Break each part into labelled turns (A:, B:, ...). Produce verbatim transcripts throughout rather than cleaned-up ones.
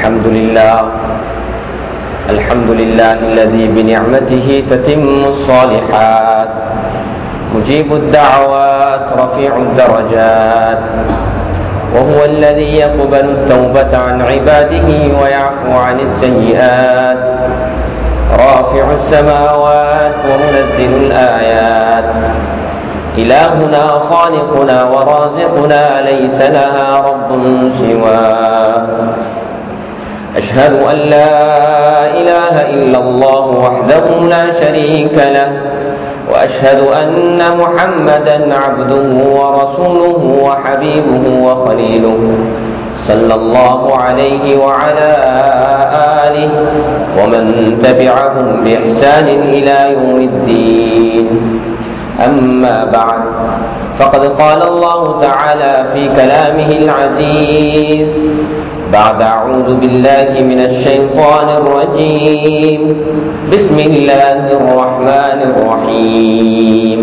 A: الحمد لله الحمد لله الذي بنعمته تتم الصالحات مجيب الدعوات رفيع الدرجات وهو الذي يقبل التوبة عن عباده ويعفو عن السيئات رافع السماوات ومنزل الآيات إلهنا خالقنا ورازقنا ليس لها رب سواه أشهد أن لا إله إلا الله وحده لا شريك له وأشهد أن محمدا عبده ورسوله وحبيبه وخليله صلى الله عليه وعلى آله ومن تبعهم بإحسان إلى يوم الدين أما بعد فقد قال الله تعالى في كلامه العزيز بعد أعوذ بالله من الشيطان الرجيم بسم الله الرحمن الرحيم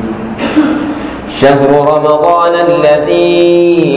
A: شهر رمضان الذي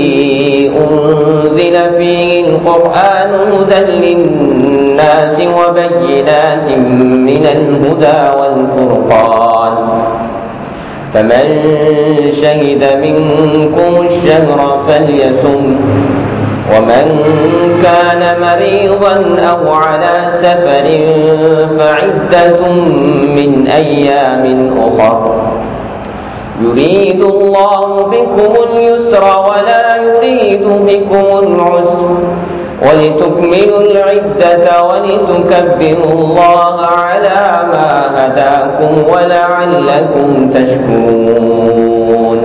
A: أنزل فيه القرآن هدى للناس وبينات من الهدى والفرقان فمن شهد منكم الشهر فليصم ومن كان مريضا أو على سفر فعدة من أيام أخر يريد الله بكم اليسر ولا يريد بكم العسر ولتكملوا العدة ولتكبروا الله على ما هداكم ولعلكم تشكرون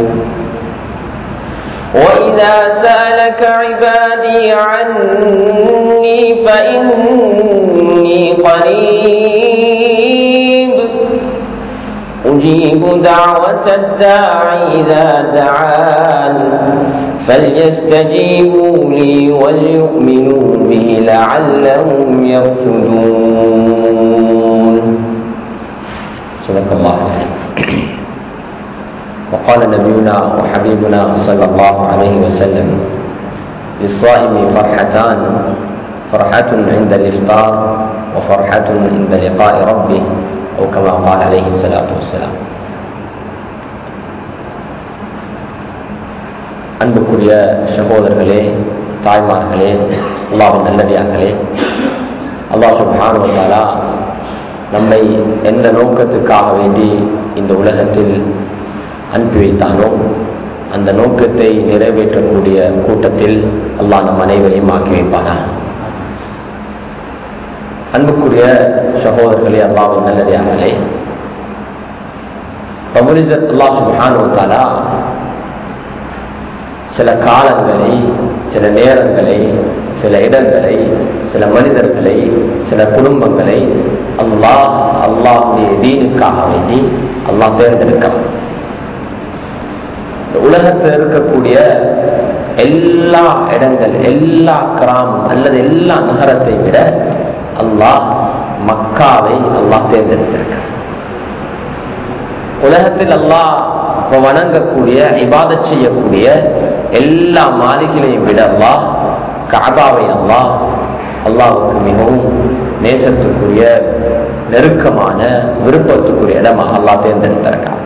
A: وإذا سألك عبادي عني فإني قريب أجيب دعوة الداعي إذا دعان فليستجيبوا لي وليؤمنوا بي لعلهم يرشدون. صدق الله العظيم. وقال نبينا وحبيبنا صلى الله عليه وسلم للصائم فرحتان فرحة عند الإفطار وفرحة عند لقاء ربه أو كما قال عليه الصلاة والسلام. அன்புக்குரிய சகோதரர்களே, தாய்மார்களே, அல்லாஹ்வின் நல்லடியார்களே, அல்லாஹ் சுப்ஹானஹு வ தஆலா நம்மை எந்த நோக்கத்துக்காக வேண்டி இந்த உலகத்தில் அனுப்பி வைத்தானோ அந்த நோக்கத்தை நிறைவேற்றக்கூடிய கூட்டத்தில் அல்லாஹ் நம் அனைவரையும் ஆக்கி வைப்பானா. அன்புக்குரிய சகோதரர்களே, அல்லாஹ்வின் நல்லடியார்களே, ரப்புல் இஸ்ஸத் அல்லாஹ் சுப்ஹானஹு வ தஆலா சில காலங்களை, சில நேரங்களை, சில இடங்களை, சில மனிதர்களை, சில குடும்பங்களை அல்லாஹ் அல்லாஹ்வுடைய தீனுக்காக வேண்டி அல்லாஹ் தேர்ந்தெடுக்கிறான். உலகத்தில் இருக்கக்கூடிய எல்லா இடங்கள், எல்லா கிராமம் அல்லது எல்லா நகரத்தை விட அல்லாஹ் மக்காவை அல்லாஹ் தேர்ந்தெடுத்திருக்கிறார். உலகத்தில் அல்லாஹ் வணங்கக்கூடிய, இபாதத் செய்யக்கூடிய எல்லா மாளிகைகளையும் விட அல்லாஹ் கஅபாவை அல்லாஹ் அல்லாஹ்வுக்கு மிகவும் நேசத்துக்குரிய, நெருக்கமான, விருப்பத்துக்குரிய இடமாக அல்லாஹ் தேர்ந்தெடுத்திருக்கிறார்.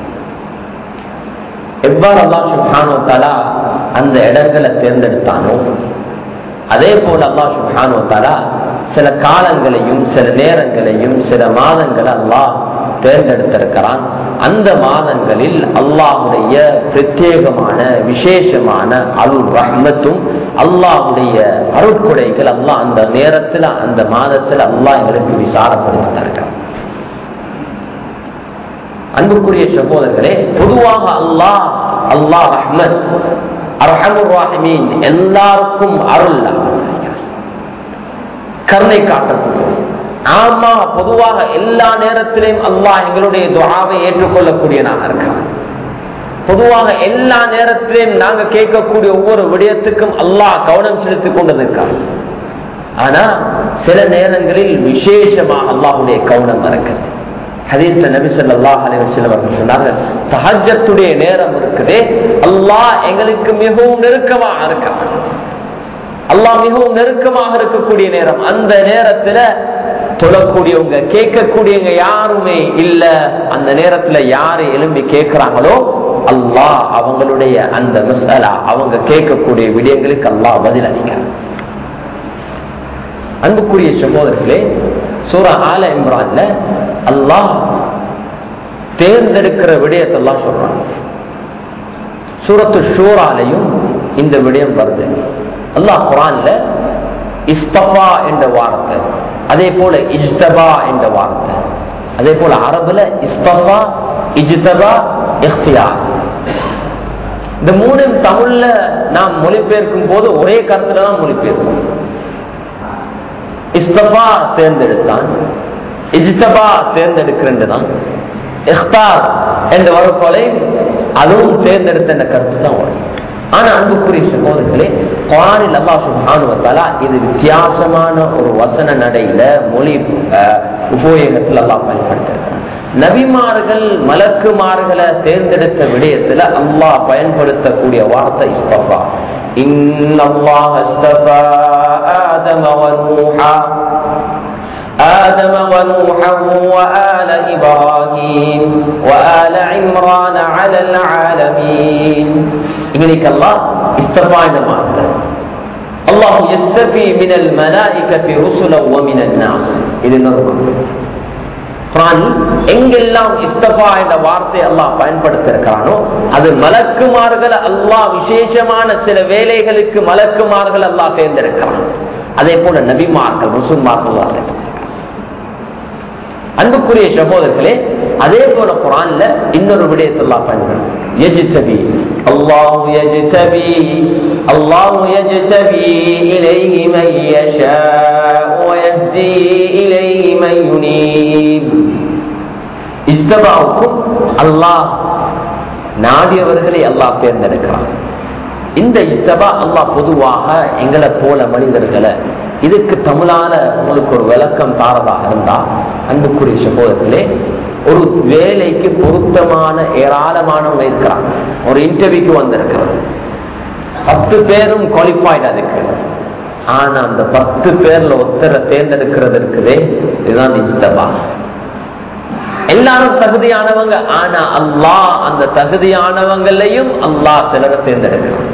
A: எவ்வாறு அல்லாஹ் சுப்ஹானஹு வ தஆலா அந்த இடங்களை தேர்ந்தெடுத்தானோ அதே போல அல்லாஹ் சுப்ஹானஹு வ தஆலா சில காலங்களையும், சில நேரங்களையும், சில மாதங்களை அல்லாஹ் தேர்ந்தெடுத்திருக்கிறான். அந்த மாதங்களில் அல்லாஹ்வுடைய பிரத்யேகமான, விசேஷமான அருள் ரஹ்மத்தும் அல்லாஹ்வுடைய அருட்கொடைகள் அல்லாஹ் அந்த நேரத்தில், அந்த மாதத்தில் அல்லாஹ் எங்களுக்கு விசாரப்படுத்தி தருகிறான். அன்புக்குரிய சகோதரர்களே, பொதுவாக அல்லாஹ் அல்லாஹ் ரஹ்மத் அர்ஹமுர் ராஹிமீன், எல்லாருக்கும் அருள், கருணை காட்டக்கூடிய. ஆமா, பொதுவாக எல்லா நேரத்திலையும் அல்லாஹ் எங்களுடைய துஆவை ஏற்றுக்கொள்ளக்கூடியனாக இருக்கான். பொதுவாக எல்லா நேரத்திலையும் நாங்க கேட்கக்கூடிய ஒவ்வொரு விடயத்துக்கும் அல்லாஹ் கவனம் செலுத்திக் கொண்டிருக்கான். ஆனா சில நேரங்களில் விசேஷமாக அல்லாஹ்வுடைய கவனம் இருக்குது. ஹதீஸ்ல நபி ஸல்லல்லாஹு அலைஹி வஸல்லம் அவர்கள் சொன்னாங்க, தஹஜ்ஜத்துடைய நேரம் இருக்குதே, அல்லாஹ் எங்களுக்கு மிகவும் நெருக்கமாக இருக்கான். அல்லாஹ் மிகவும் நெருக்கமாக இருக்கக்கூடிய நேரம். அந்த நேரத்துல தொழக்கூடியவங்க கேட்கக்கூடியவங்க யாருமே இல்ல. அந்த நேரத்துல யாரு எழும்பி கேட்கிறாங்களோ அல்லாஹ் அவங்களுடைய அந்த மஸ்அலா, அவங்க கேட்கக்கூடிய விடயங்களுக்கு அல்லாஹ் பதில் அளிக்கிறார். அன்புக்குரிய சகோதரர்களே, சூரா ஆல இம்ரான்ல அல்லாஹ் தேர்ந்தெடுக்கிற விடயத்தை அல்லாஹ் சொல்றான். சூரத்து ஷூராலையும் இந்த விடயம் வருது. அல்லாஹ் குர்ஆன்ல இஸ்தஃபா என்ற வார்த்தை, அதே போல இஜ்தபா என்ற வார்த்தை, அதே போல அரபுல இஸ்தஃபா, இஜ்தபா, இக்தியார், இந்த மூணு தமிழ்ல நாம் மொழிபெயர்க்கும் போது ஒரே கருத்துல தான் மொழிபெயர்க்கும். இஸ்தஃபா தேர்ந்தெடுத்தான், இஜ்தபா தேர்ந்தெடுக்கிறேன், இக்தார் என்று வரப்போலே அதுவும் தேர்ந்தெடுத்த என்ற கருத்து தான் வரும். ஆனா அன்புக்குரிய சகோதரர்களே, குர்ஆனில் அல்லாஹ் சுப்ஹானஹு வ தஆலா இது வித்தியாசமான ஒரு வசன நடையில மொழி உபயோகத்தில் அல்லாஹ் பயன்படுத்திருக்கிறார். நபிமார்கள் மலக்குமார்களை தேர்ந்தெடுத்த விடயத்துல அல்லாஹ் பயன்படுத்தக்கூடிய வார்த்தை இஸ்தஃபா. இன்னல்லாஹ இஸ்தஃபா ஆதம வ நூஹா آدم ونوحا وآل إبراهيم وآل عمران على العالمين. إنك الله استفى نماذج. الله يستفي من الملائكة رسلا ومن الناس. إذا نظر குர்ஆன் எங்கெல்லாம் இஸ்தஃபா என்ற வார்த்தை அல்லாஹ் பயன்படுத்தியிருக்கிறானோ அது மலக்குமார்கள் அல்லாஹ் விசேஷமான சில வேலைகளுக்கு மலக்குமார்கள் அல்லாஹ் தேர்ந்தெடுக்கிறான். அதே போல நபிமார்கள் ரசூல்மார்கள். அன்புக்குரிய சகோதரர்களே, அதே போல குர்ஆன்ல இன்னொரு விடயத்தை அல்லாஹ் பயன்படுத்துறான். யஜ்தபி அல்லாஹ் யஜ்தபி அல்லாஹ் யஜ்தபி இலைஹி மன் யஷாஉ வ யஹ்தி இலைஹி மன் யுனீப். இஸ்தபாவுக்கும் அல்லாஹ் நாடியவர்களை அல்லாஹ் தேர்ந்தெடுக்கிறான். இந்த இஸ்தபா அல்லாஹ் பொதுவாக எங்களை போல மனிதர்களை, இதுக்கு தமிழான உங்களுக்கு ஒரு விளக்கம் தாரதாக இருந்தா அன்புக்குரிய சகோதரர்களே, ஒரு வேலைக்கு பொருத்தமான ஏராளமானவங்க இருக்கிறாங்க. ஒரு இன்டர்வியூக்கு வந்திருக்கிறாங்க, பத்து பேரும் குவாலிஃபைடு அதுக்கு. ஆனா அந்த பத்து பேர்ல ஒருத்தரை தேர்ந்தெடுக்கிறது இருக்குதே, இதுதான் இஸ்தபா. எல்லாரும் தகுதியானவங்க, ஆனா அல்லாஹ் அந்த தகுதியானவங்களையும் அல்லாஹ் சிலரை தேர்ந்தெடுக்கிறான்.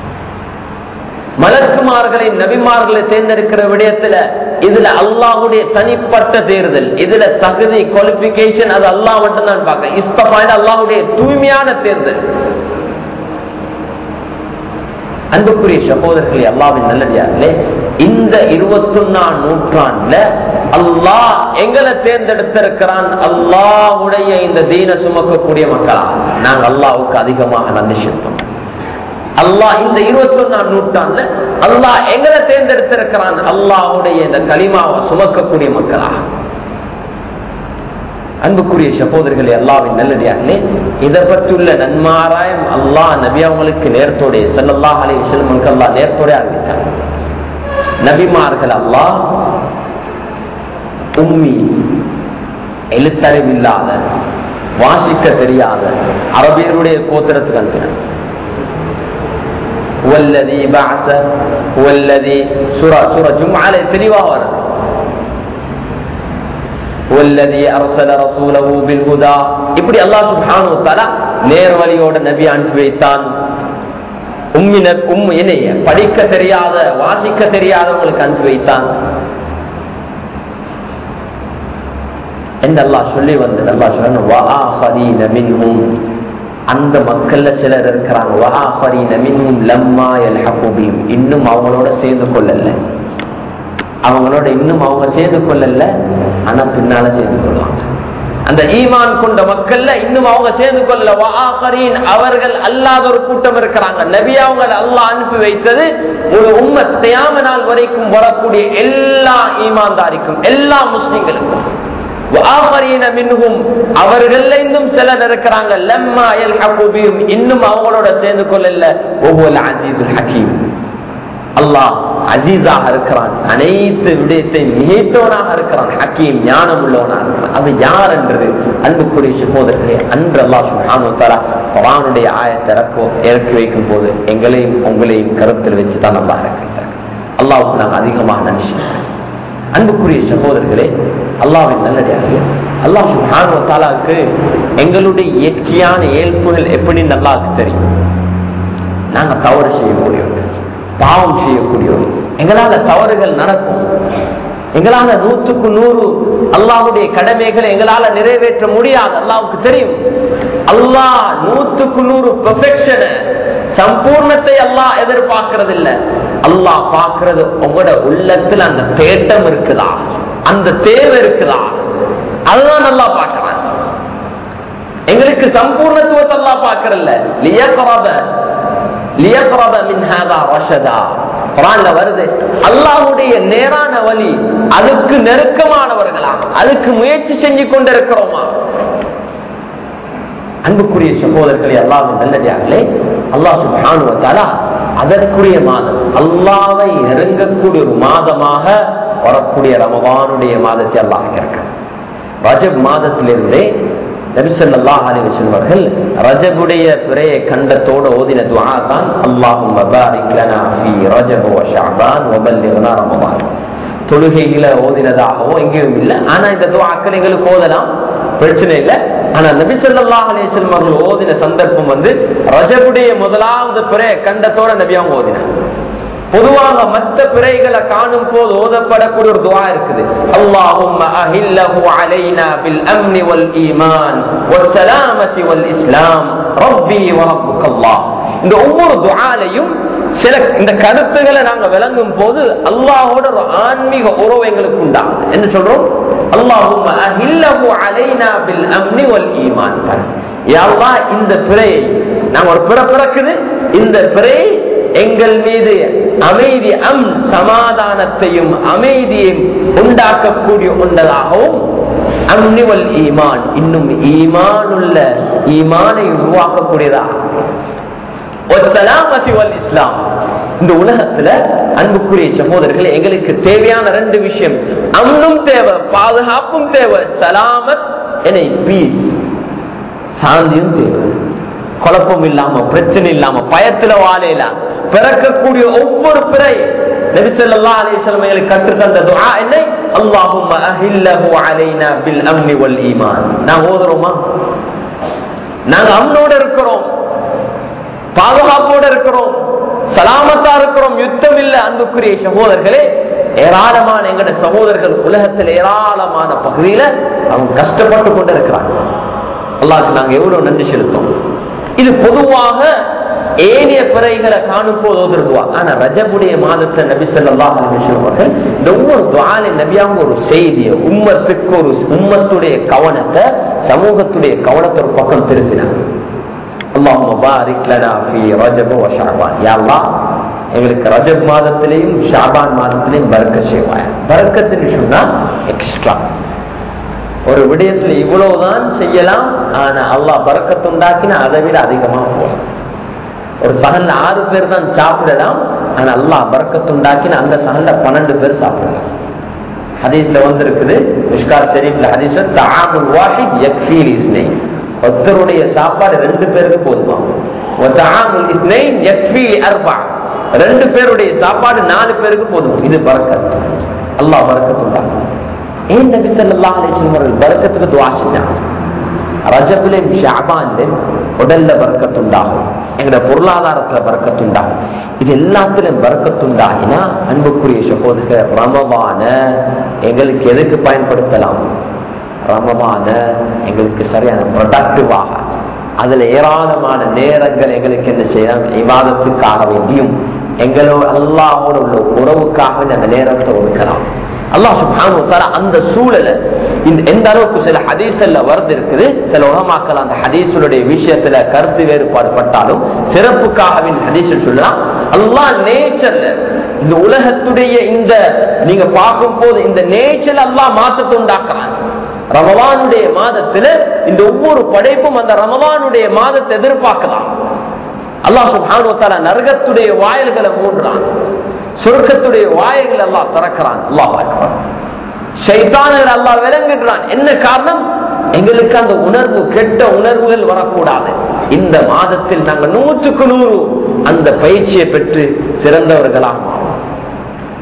A: மலக்குமார்களை நபிமார்களை தேர்ந்தெடுக்கிற விடயத்துல இதுல அல்லாஹ்வுடைய தனிப்பட்ட தேர்தல், இதுல தகுதி குவாலிஃபிகேஷன் அது அல்லாஹ் மட்டும் தான் பார்க்க. இஸ்தஃபா அல்லாஹ்வுடைய தூய்மையான தேர்தல். அன்புக்குரிய சகோதரர்களே, அல்லாஹ்வின் நல்லடியார்களே, இந்த இருபத்தி ஒன்னாம் நூற்றாண்டுல அல்லாஹ் எங்களை தேர்ந்தெடுத்திருக்கிறான். அல்லாஹ்வுடைய இந்த தீன சுமக்கக்கூடிய மக்களா நாங்க அல்லாஹ்வுக்கு அதிகமாக நன்றி செலுத்தோம். அல்லாஹ் இந்த இருபத்தி ஒன்னாம் நூற்றாண்டுல அல்லாஹ் எங்களை தேர்ந்தெடுத்திருக்கிறான். அல்லாஹ்வுடைய இந்த கலிமாவை சுமக்கக்கூடிய மக்களா. அன்புக்குரிய சகோதரர்களே, அல்லாஹ்வின் நல்லடியார்களே, இதை பற்றியுள்ள நன்மாராயம் அல்லாஹ் நபி அவங்களுக்கு நேர்த்தோடைய ஸல்லல்லாஹு அலைஹி வஸல்லம் அல்லாஹ் நேர்த்தோட அறிவித்தார். நபிமார்கள் அல்லாஹ் உம்மி, எழுத்தறிவில்லாத, வாசிக்க தெரியாத அரபியருடைய கோத்திரத்துக்கு அனுப்பினார். வல்லதி பஅஸ வல்லதி சூரா சூரா ஜும்ஆல தெளிவாக வருது. வல்லதி அர்ஸல ரசூலஹு பில் ஹுதா, இப்படி அல்லாஹ் சுப்ஹானஹு வ தஆலா நேர்வழியோட நபி அனுப்பி வைத்தான். உம்மின உம் என்னைய படிக்க தெரியாத, வாசிக்க தெரியாதவங்களுக்கு அனுப்பி வைத்தான் என்று அல்லாஹ் சொல்லி வந்தது. அல்லாஹ் சொன்னான் வஆஃபரீன மின்ஹும், அந்த மக்கள்ல சிலர் இருக்கிறாங்க. வஆஃபரீன மின்ஹும் லம்மா யல்ஹகு பிஹிம், இன்னும் அவங்களோட சேர்ந்து கொள்ளல. அவங்களோட இன்னும் அவங்க சேர்ந்து கொள்ளல, ஆனா பின்னால சேர்ந்து கொள்வாங்க. அந்த ஈமான் கொண்ட மக்கள்ல இன்னும் அவங்க சேர்ந்து கொள்ளல. வஆஃபரீன், அவர்கள் அல்லாத ஒரு கூட்டம் இருக்கிறாங்க. நபி அவங்க அல்லாஹ் அனுப்பி வைத்தது ஒரு உம்மத் கியாம நாள் வரைக்கும் வரக்கூடிய எல்லா ஈமான்தாரிக்கும், எல்லா முஸ்லிம்களுக்கும். அவர்கள் இன்னும் சிலர் இருக்கிறாங்க. லம்மா யல்ஹகு பிஹிம், இன்னும் அவங்களோட சேர்ந்து கொள்ளல. வஹுவல் அஸீஸுல் ஹகீம், அல்லாஹ் அஜீஸாக இருக்கிறான், அனைத்து விடயத்தையும் மிகைத்தவனாக இருக்கிறான், ஹக்கீம் ஞானம் உள்ளவனாக இருக்கிறான். அது யார் என்றது அன்புக்குரிய சகோதரர்களே, அன்று அல்லாஹ் சுப்ஹானஹு வ தஆலா குர்ஆனுடைய ஆயத்தை இறக்கி வைக்கும் போது எங்களையும் உங்களையும் கருத்தில் வச்சுதான் அல்லாஹ் இருக்கிறார். அல்லாஹ்வுக்கு நாங்கள் அதிகமாக நன்றி செலுத்துகிறோம். அன்புக்குரிய சகோதரர்களே, அல்லாஹ்வின் நல்லடியார்களே, அல்லாஹ் சுப்ஹானஹு வ தஆலாவுக்கு எங்களுடைய இயற்கையான இயல்புகள் எப்படின்னு அல்லாஹ்வுக்கு தெரியும். நாங்க தவறு செய்யக்கூடியவர்கள், பாவம் செய்யக்கூடியவர்கள், எங்களால தவறுகள் நடக்கும், எங்களால நூற்றுக்கு நூறு அல்லாஹ்வுடைய கடமைகளை எங்களால நிறைவேற்ற முடியாது, அல்லாஹ்வுக்கு தெரியும். அல்லாஹ் நூற்றுக்கு நூறு பெர்ஃபெக்ஷன் சம்பூர்ணத்தை அல்லாஹ் எதிர்பார்க்கிறது இல்ல. அல்லாஹ் பார்க்கிறது உங்களோட உள்ளத்துல அந்த தேட்டம் இருக்குதா, அந்த தேவை இருக்குதா, அதுதான் அல்லாஹ் பார்க்கிறான். எங்களுக்கு சம்பூர்ணத்துவத்தை அல்லாஹ் பார்க்கறல்ல. லியக்ரப லியக்ரப மின் ஹாதா ரஷதா குர்ஆன்ல வருது. அல்லாஹ்வுடைய நேரான வழி அதுக்கு நெருக்கமானவர்களா, அதுக்கு முயற்சி செஞ்சு கொண்டிருக்கிறோமா? அன்புக்குரிய சகோதரர்களே, அல்லாஹ்வின் நல்லடியார்களே, அல்லாஹ் சுப்ஹானஹு வ தஆலா அதற்குரிய மாதம், அல்லாஹ்வை நெருங்கக்கூடிய ஒரு மாதமாக வரக்கூடிய ரமதானுடைய மாதத்தை அல்லாஹ் இருக்கிறார். ரஜப் மாதத்திலிருந்தே நபி ஸல்லல்லாஹு அலைஹி வஸல்லம் அவர்கள் ரஜபுடைய பிறையை கண்டத்தோடு ஓதின துஆ தான் அல்லாஹும்ம பாரிக் லனா ஃபீ ரஜப் வ ஷஅபான் வ பல்லிக்னா ரமதான். தொழுகையில ஓதினதாகவோ எங்கேயும் இல்லை. ஆனா இந்த துஆக்கள் எங்களுக்கு ஓதலாம், பிரச்சனை இல்லை. ஆனா நபி ஸல்லல்லாஹு அலைஹி வஸல்லம் அவர்கள் ஓதின சந்தர்ப்பம் வந்து ரஜபுடைய முதலாவது பிறை கண்டத்தோட நபியாவும் ஓதினார். பொதுவாக மற்ற பிறைகளை காணும் போது ஓதப்படக்கூடிய ஒரு துஆ இருக்குது. அல்லாஹும்ம அஹில்லஹு அலைனா பில் அம்னி வல் ஈமான் வஸ் ஸலாமத்தி வல் இஸ்லாம் ரப்பி வ ரப்புக்கல்லாஹ். இந்த ஒவ்வொரு துஆலையும் சில இந்த கருத்துக்களை நாங்க விளங்கும் போது அல்லாஹ்வோட ஒரு ஆன்மீக உறவு எங்களுக்கு உண்டாகுது. என்ன சொல்றோம்? அல்லாஹும்ம அஹில்லஹு அலைனா பில் அம்னி வல் ஈமான். யா அல்லாஹ், இந்த பிறையை நாங்க ஒரு பிறை பிறக்குது, இந்த பிறை எங்கள் மீது அமைதி, அம் சமாதானத்தையும் அமைதியையும் உண்டாக்கக்கூடிய ஒன்றதாகவும், அம்னி வல் ஈமான் இன்னும் ஈமான் உள்ள ஈமானை உருவாக்கக்கூடியதாக, இஸ்லாம். இந்த உலகத்துல அன்புக்குரிய சகோதரர்கள், எங்களுக்கு தேவையான ரெண்டு விஷயம், அம்னும் தேவை, பாதுகாப்பும் தேவை, சலாமத் என பீஸ் சாந்தியும் தேவை. குழப்பம் இல்லாம, பிரச்சனை இல்லாம, பயத்துல வாழையில பிறக்கக்கூடிய ஒவ்வொரு பிறை நபி ஸல்லல்லாஹு அலைஹி வஸல்லம் எங்களுக்கு கற்றுத் தந்த துஆ என்ன? அல்லாஹும்ம அஹில்லஹு அலைனா பில் அம்னி வல் ஈமான். நாங்க ஓதுறோமா? நாங்க அம்னோட இருக்கிறோம், பாதுகாப்போட இருக்கிறோம், சலாமத்தா இருக்கிறோம், யுத்தம் இல்லை. அன்புக்குரிய சகோதரர்களே, ஏராளமான எங்கட சகோதரர்கள் உலகத்தில் ஏராளமான பகுதியில அவங்க கஷ்டப்பட்டு கொண்டு இருக்கிறாங்க. அல்லாஹ்வுக்கு நாங்க எவ்வளவு நன்றி செலுத்தோம். இது பொதுவாக ஏனைய பிறைகளை காணும் போது ஓதுருவாங்க. ஆனா ரஜபுடைய மாதத்தை நபி ஸல்லல்லாஹு அலைஹி வஸல்லம் அவர்கள் இந்த ஒவ்வொரு துஆலையும் நபியாங்க ஒரு செய்தியை, உம்மத்துக்கு ஒரு உம்மத்துடைய கவனத்தை, சமூகத்துடைய கவனத்தை ஒரு பக்கம் திருப்பினாங்க. அல்லாஹும்ம பாரிக் லனா ஃபீ ரஜப் வ ஷஅபான். யா அல்லாஹ், எங்களுக்கு ரஜப் மாதத்திலையும் ஷஅபான் மாதத்திலையும் பரக்கத் செய்வாய். பரக்கத்துன்னு சொன்னா எக்ஸ்ட்ரா ஒரு விடயத்துல இவ்வளவுதான் செய்யலாம், ஆனா அல்லாஹ் பரக்கத்து உண்டாக்கினா அதை விட அதிகமா போகலாம். ஒரு சகல்ல ஆறு பேர் தான் சாப்பிடலாம், ஆனா அல்லாஹ் பரக்கத்து உண்டாக்கினா அந்த சகல்ல பன்னெண்டு பேர் சாப்பிடலாம். ஹதீஸ்ல வந்திருக்குது, மிஷ்காத் ஷரீஃப்ல ஹதீஸ், தஆமுல் வாஹித் யக்ஃபீல் இஸ்னைன். ஒருத்தருடைய சாப்பாடு ரெண்டு பேருக்கு போதுமா. வதஆமுல் இஸ்னைன் யக்ஃபீல் அர்பஅ. ரெண்டு பேருடைய சாப்பாடு நாலு பேருக்கு போதும். இது பரக்கத், அல்லாஹ் பரக்கத்து உண்டாக்கும். ஏன் நபி ஸல்லல்லாஹு அலைஹி வஸல்லம் அவர்கள் பரக்கத்துக்கு துஆ செஞ்சாங்க? ரஜபிலும் ஷஅபானிலும் உடல்ல பரக்கத்து உண்டாகும், எங்களோட பொருளாதாரத்துல பரக்கத்து உண்டாகும். இது எல்லாத்திலும் பரக்கத்து உண்டாகினா அன்புக்குரிய சகோதரர், ரமதான எங்களுக்கு எதுக்கு பயன்படுத்தலாம்? ரமதான எங்களுக்கு சரியான ப்ரொடக்டிவாக, அதுல ஏராளமான நேரங்கள் எங்களுக்கு என்ன செய்யலாம்? இபாதத்துக்காக வேண்டியும் எங்களோட அல்லாஹ்வோட உள்ள உறவுக்காக அந்த நேரத்தை ஒதுக்கலாம். அல்லாஹ் சுப்ஹானஹு வ தஆலா அந்த சூழலை எந்த அளவுக்கு சில ஹதீஸ்ல வருது இருக்குது. சில உலமாக்கள் அந்த ஹதீஸுடைய விஷயத்துல கருத்து வேறுபாடு பட்டாலும் சிறப்புக்காக ஹதீஸில் சொல்லலாம். அல்லாஹ் நேச்சர்ல இந்த உலகத்துடைய இந்த நீங்க பார்க்கும் போது இந்த நேச்சர் அல்லாஹ் மாற்றத்தை உண்டாக்குறான். ரமலானுடைய மாதத்துல இந்த ஒவ்வொரு படைப்பும் அந்த ரமலானுடைய மாதத்தை எதிர்பார்க்கலாம். அல்லாஹ் சுப்ஹானஹு வ தஆலா நரகத்துடைய வாயில்களை மூடுறான், சொர்க்கத்துடைய வாயில்களை அல்லாஹ் திறக்கிறான். அல்லாஹ் அக்பர். ஷைத்தான்களை அல்லாஹ் விலங்குகிறான். என்ன காரணம்? எங்களுக்கு அந்த உணர்வு, கெட்ட உணர்வுகள் வரக்கூடாது. இந்த மாதத்தில் நாங்கள் நூற்றுக்கு நூறு அந்த பயிற்சியை பெற்று சிறந்தவர்களாக.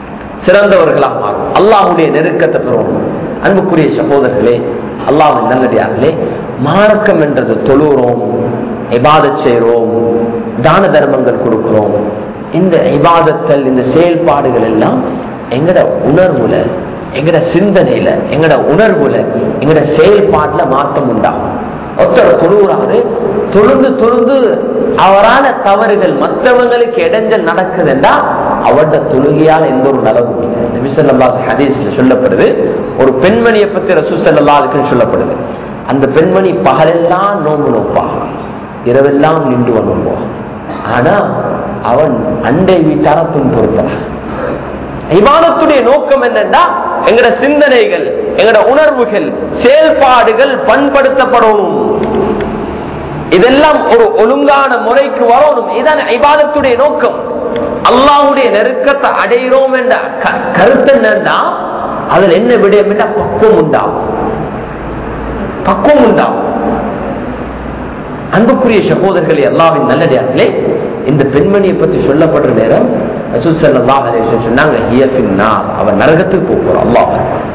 A: சிறந்தவர்களாக மாறும், அல்லாஹ்வுடைய நெருக்கத்தை பெறுவோம். அன்புக்குரிய சகோதரர்களே, அல்லாஹ்வின் நல்லடியார்களே, மார்க்கம் என்றது தொழுகிறோம், இபாதத் செய்கிறோம், தான தர்மங்கள் கொடுக்கிறோம். இந்த இபாதத்தல், இந்த செயல்பாடுகள் எல்லாம் எங்கட உணர்வுல, எங்கட சிந்தனையில, எங்கட உணர்வுல, எங்கட செயல்பாட்டுல மாற்றம் உண்டாகும். ஒருத்தர் தொழுகிறாரு, தொழுந்து தொழுந்து அவரான தவறுகள் மற்றவங்களுக்கு இடைஞ்சல் நடக்குதுன்னா அவருடைய தொழுகையால் எந்த ஒரு நலவும் இல்லை. நபி ஸல்லல்லாஹு அலைஹி ஹதீஸ்ல சொல்லப்படுது, ஒரு பெண்மணியை பத்தி ரசூல் ஸல்லல்லாஹு அலைஹி வஸல்லம் சொல்லப்படுது. அந்த பெண்மணி பகலெல்லாம் நோம்பு நோப்பாக, இரவெல்லாம் நின்று வந்தோம். ஆனா அவன் அண்டை வீட்டார துன்புறுத்தான். இபாதத்துடைய நோக்கம் என்னன்னா எங்கட சிந்தனைகள், எங்கட உணர்வுகள், செயல்பாடுகள் பண்படுத்தப்படணும். இதெல்லாம் ஒரு ஒழுங்கான முறைக்கு வரணும். இதான் இபாதத்துடைய நோக்கம். அல்லாஹ்வுடைய நெருக்கத்தை அடைகிறோம் என்ற கருத்து என்னன்னா அதுல என்ன விடயம் என்றா பக்குவம் உண்டாகும், பக்குவம் உண்டாகும். அன்புக்குரிய சகோதரர்களே, அல்லாஹ்வின் நல்லடியார்களே, இந்த பெண்மணியை பற்றி சொல்லப்படுற நேரம் ரசூல் ஸல்லல்லாஹு அலைஹி வஸல்லம் சொன்னாங்க, ஹிய ஃபின்னார், அவன் நரகத்துக்கு போறான். அல்லாஹ்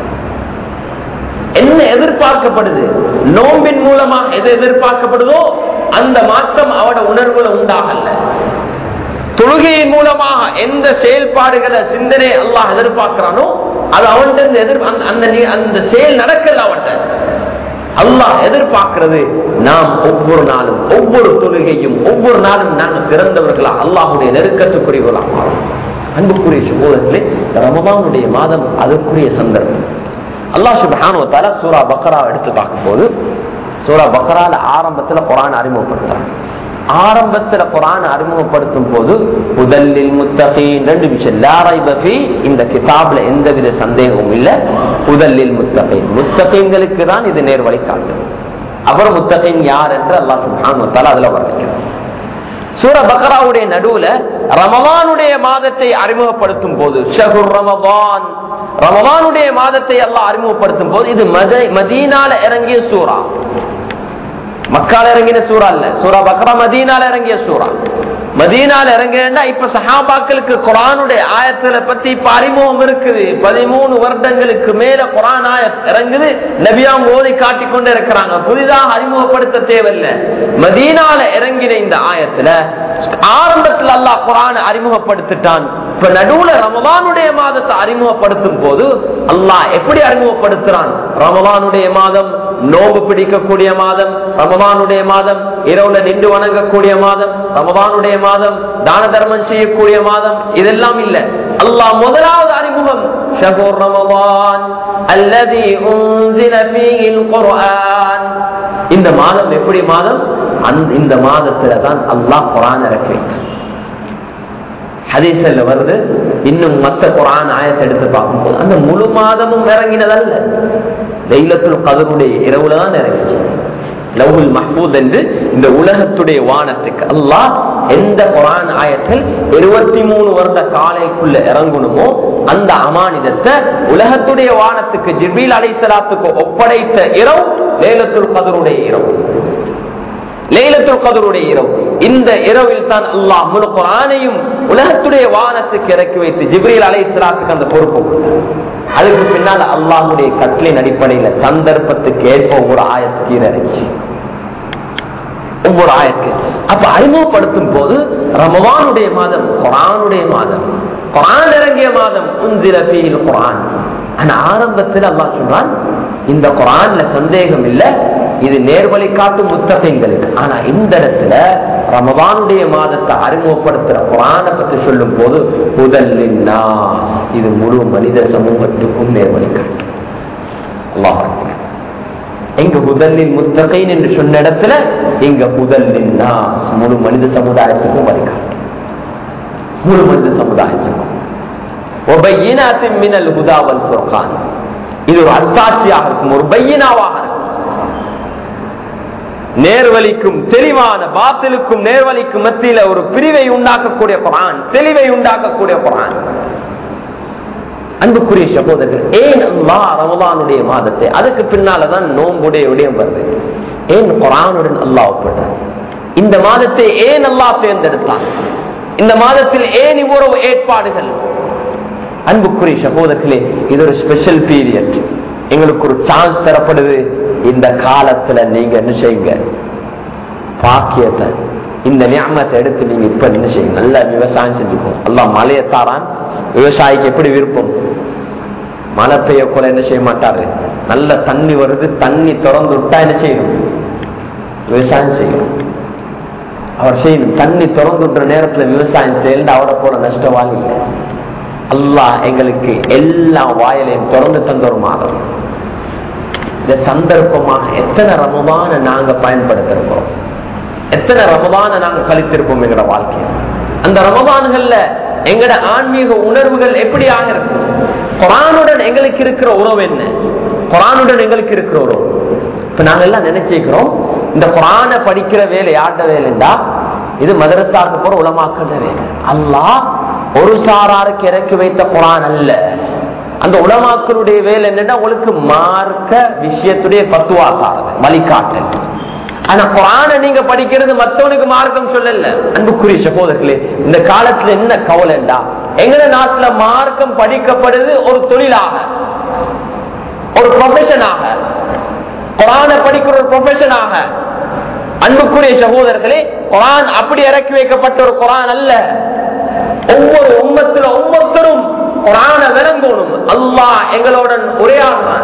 A: என்ன எதிர்பார்க்கப்படுது? நோம்பின் மூலமா எது எதிர்பார்க்கப்படுதோ அந்த மாற்றம் அவட உணர்வுல உண்டாகல. தொழுகையின் மூலமாக எந்த செயல்பாடுகளை சிந்தனை அல்லாஹ் எதிர்பார்க்கிறானோ அது அவன் எதிர் அந்த செயல் நடக்கல. அவன் அல்லாஹ் எதிர்பார்க்கிறது நாம் ஒவ்வொரு நாளும், ஒவ்வொரு தொழுகையும், ஒவ்வொரு நாளும் நாங்கள் சிறந்தவர்களா, அல்லாஹுடைய நெருக்கத்துக்குரியவர்களா மாறும். அன்புக்குரிய சகோதரர்களே, ரமதானுடைய மாதம் அதற்குரிய சந்தர்ப்பம். அல்லாஹ் சுப்ஹானஹு வ தஆலா சூரா பக்ரா எடுத்து பார்க்கும் போது, சூரா பக்ரால ஆரம்பத்துல குர்ஆன் அறிமுகப்படுத்துறாங்க. ஆரம்பத்துல குர்ஆன் அறிமுகப்படுத்தும் போது ஹுதல்லில் முத்தகீன் ரெண்டு விஷயம், லா ரைப ஃபீ, இந்த கிதாப்ல எந்தவித சந்தேகமும் இல்ல, ஹுதல்லில் முத்தகீன், முத்தகீன்களுக்கு தான் இது நேர் வழி காட்டும். அப்புறம் முத்தகீன் யார் என்று அல்லாஹ் சுப்ஹானஹு வ தஆலா அதுல வர்ணிக்கிறார். சூரா பக்ராவுடைய நடுவுல ரமலானுடைய மாதத்தை அறிமுகப்படுத்தும் போது, ஷஹ்ர் ரமலான், ரமலானுடைய மாதத்தை அல்லாஹ் அறிமுகப்படுத்தும் போது, இது மதீனால இறங்கிய சூரா, மக்கால இறங்கின சூரா இல்ல. சூரா பக்ரா மதீனால இறங்கிய சூரா. மதீனால இறங்கினா இப்ப சஹாபாக்களுக்கு குர்ஆனுடைய ஆயத்துல பத்தி இப்ப அறிமுகம் இருக்குது. பதிமூணு வருடங்களுக்கு மேல குர்ஆன் ஆயத் இறங்குது, நபியாம் ஓதி காட்டிக் கொண்டு இருக்கிறாங்க. புதிதாக அறிமுகப்படுத்த தேவையில்லை. மதீனால இறங்கின இந்த ஆயத்துல ஆரம்பத்தில் அல்லாஹ் குர்ஆன் அறிமுகப்படுத்திட்டான். இப்ப நடுவுல ரமலானுடைய மாதத்தை அறிமுகப்படுத்தும் போது அல்லாஹ் எப்படி அறிமுகப்படுத்துறான்? ரமலானுடைய மாதம் நோம்பு பிடிக்கக்கூடிய மாதம், ரமலானுடைய மாதம் இரவுல நின்று வணங்கக்கூடிய மாதம், ரமலானுடைய மாதம் தான தர்மம் செய்யக்கூடிய மாதம், இதெல்லாம் இல்ல. அல்லாஹ் முதலாவது அறிமுகம் ஷஹ்ர் ரமலான் அல்லதி உன்ஸில ஃபீஹில் குர்ஆன். இந்த மாதம் எப்படி மாதம்? இந்த மாதத்துல தான் அல்லாஹ் குர்ஆன் இறக்கினான். ஹதீஸ்ல வருது, இன்னும் மற்ற குர்ஆன் ஆயத்தை எடுத்து பார்க்கும்போது அந்த முழு மாதமும் இறங்கினதல்ல, லைலத்துல் கத்ருடைய இரவுல தான் இறங்கிச்சு. லவ்ஹுல் மஹ்பூஸ் என்று இந்த உலகத்துடைய வானத்துக்கு அல்லாஹ் எந்த குர்ஆன் ஆயத்தில் இருபத்தி மூணு வருட காலைக்குள்ள இறங்கணுமோ அந்த அமானிதத்தை உலகத்துடைய வானத்துக்கு ஜிப்ரீல் அலைஹிஸ்ஸலாத்துக்கு ஒப்படைத்த இரவு லைலத்துல் கத்ருடைய இரவு. லைலத்துல் கத்ருடைய இரவு, இந்த இரவில் தான் அல்லாஹ் முழு குர்ஆனையும் உலகத்துடைய வானத்துக்கு இறக்கி வைத்து ஜிப்ரீல் அலைஹிஸ்ஸலாத்துக்கு அந்த பொறுப்பு கொடுத்தார். அதுக்கு பின்னால் அல்லாஹ்வுடைய கட்டளையின் அடிப்படையில சந்தர்ப்பத்துக்கு ஏற்ப ஒவ்வொரு ஆயத்துக்கு இறங்கி ஒவ்வொரு ஆயத்துக்கு அப்ப அறிமுகப்படுத்தும் போது ரமலானுடைய மாதம் குர்ஆனுடைய மாதம், குர்ஆன் இறங்கிய மாதம், உன்ஸில ஃபீஹில் குர்ஆன். ஆனா ஆரம்பத்தில் அல்லாஹ் சொல்றான், இந்த குர்ஆன்ல சந்தேகம் இல்ல, இது நேர்வழி காட்டும் முத்தகீன்களுக்கு. ஆனா இந்த இடத்துல ரமலானுடைய மாதத்தை அறிமுகப்படுத்துற குர்ஆனை பற்றி சொல்லும் போது ஹுதல் லின்னாஸ், இது முழு மனித சமூகத்துக்கும் நேர்வழி காட்டும். அல்லாஹ் அக்பர். எங்க ஹுதல் லில் முத்தகீன் என்று சொன்ன இடத்துல இங்க ஹுதல் லின்னாஸ், முழு மனித சமுதாயத்துக்கும் வழிகாட்டும், முழு மனித சமுதாயத்துக்கும். வபையினாத்தின் மினல் ஹுதா வல் ஃபுர்கான், இது ஒரு அத்தாட்சியாக இருக்கும், ஒரு பையினாவாக இருக்கும். நேர்வழிக்கும் தெளிவான பாத்திலுக்கும் நேர்வழிக்கும் மத்தியில ஒரு பிரிவை உண்டாக்கக்கூடிய குர்ஆன், தெளிவை உண்டாக்கக்கூடிய குர்ஆன். அன்புக்குரிய சகோதரர்கள், ஏன் அல்லாஹ் ரமலானுடைய மாதத்தை, அதுக்கு பின்னாலதான் நோம்புடைய விடயம் வருது, ஏன் குர்ஆனுடன் அல்லாஹ் ஒப்பிட்டான்? இந்த மாதத்தை ஏன் அல்லாஹ் தேர்ந்தெடுத்தான்? இந்த மாதத்தில் ஏன் இவ்வளவு ஏற்பாடுகள்? அன்புக்குரிய சகோதரர்களே, இது ஒரு ஸ்பெஷல் பீரியட். எங்களுக்கு ஒரு சான்ஸ் தரப்படுது. இந்த காலத்துல நீங்க என்ன செய்யுங்க, பாக்கியத்தை இந்த நியமத்தை எடுத்து நீங்க இப்ப என்ன செய்யுங்க, நல்லா விவசாயம் செஞ்சுக்கோ. அல்லாஹ் மழையை தாரான். விவசாயிக்கு எப்படி விருப்பம்? மழை பெய்ய கூட என்ன செய்ய மாட்டாரு, நல்ல தண்ணி வருது, தண்ணி திறந்து விட்டா என்ன செய்யணும், விவசாயம் செய்யணும். அவர் செய்யணும். தண்ணி திறந்து விட்டுற நேரத்துல விவசாயம் செய்யணும். அவரை போல நஷ்டவாளி இல்லை. அல்லாஹ் எங்களுக்கு எல்லா வாயிலையும் திறந்து தந்த ஒரு மாதம். இந்த சந்தர்ப்பமாக எத்தனை ரமதான நாங்க பயன்படுத்திருக்கிறோம், எத்தனை ரமதான நாங்க கழித்திருப்போம் எங்களோட வாழ்க்கையை. அந்த ரமதான்கள்ல எங்கட ஆன்மீக உணர்வுகள் எப்படி ஆகிருக்கும்? குர்ஆனுடன் எங்களுக்கு இருக்கிற உறவு என்ன? குர்ஆனுடன் எங்களுக்கு இருக்கிற உறவு. இப்ப நாங்க எல்லாம் நினைச்சிருக்கிறோம், இந்த குர்ஆனை படிக்கிற வேலை யார்ட வேலைண்டா இது மதரசாக்கு போற உலமாக்கள் வேலை. அல்லாஹ் ஒரு சாராருக்கு இறக்கி வைத்த குர்ஆன் அல்ல. அந்த உலமாக்களுடைய வேலை என்னன்னா உங்களுக்கு மார்க்க விஷயத்துடைய பத்துவா தாரது, வழிகாட்டல். ஆனா குர்ஆனை நீங்க படிக்கிறது மத்தவனுக்கு மார்க்கம் சொல்லல. அன்புக்குரிய சகோதரர்களே, இந்த காலத்துல என்ன கவலைண்டா, எங்க நாட்டுல மார்க்கம் படிக்கப்படுது ஒரு தொழிலாக, ஒரு ப்ரொஃபஷனாக. குர்ஆனை படிக்கிற ஒரு ப்ரொஃபஷனாக. அன்புக்குரிய சகோதரர்களே, குர்ஆன் அப்படி இறக்கி வைக்கப்பட்ட ஒரு குர்ஆன் அல்ல. ஒவ்வொரு உம்மத்துல ஒவ்வொருத்தரும் குர்ஆனை விளங்கணும். அல்லாஹ் எங்களோட உரையாடுறான்,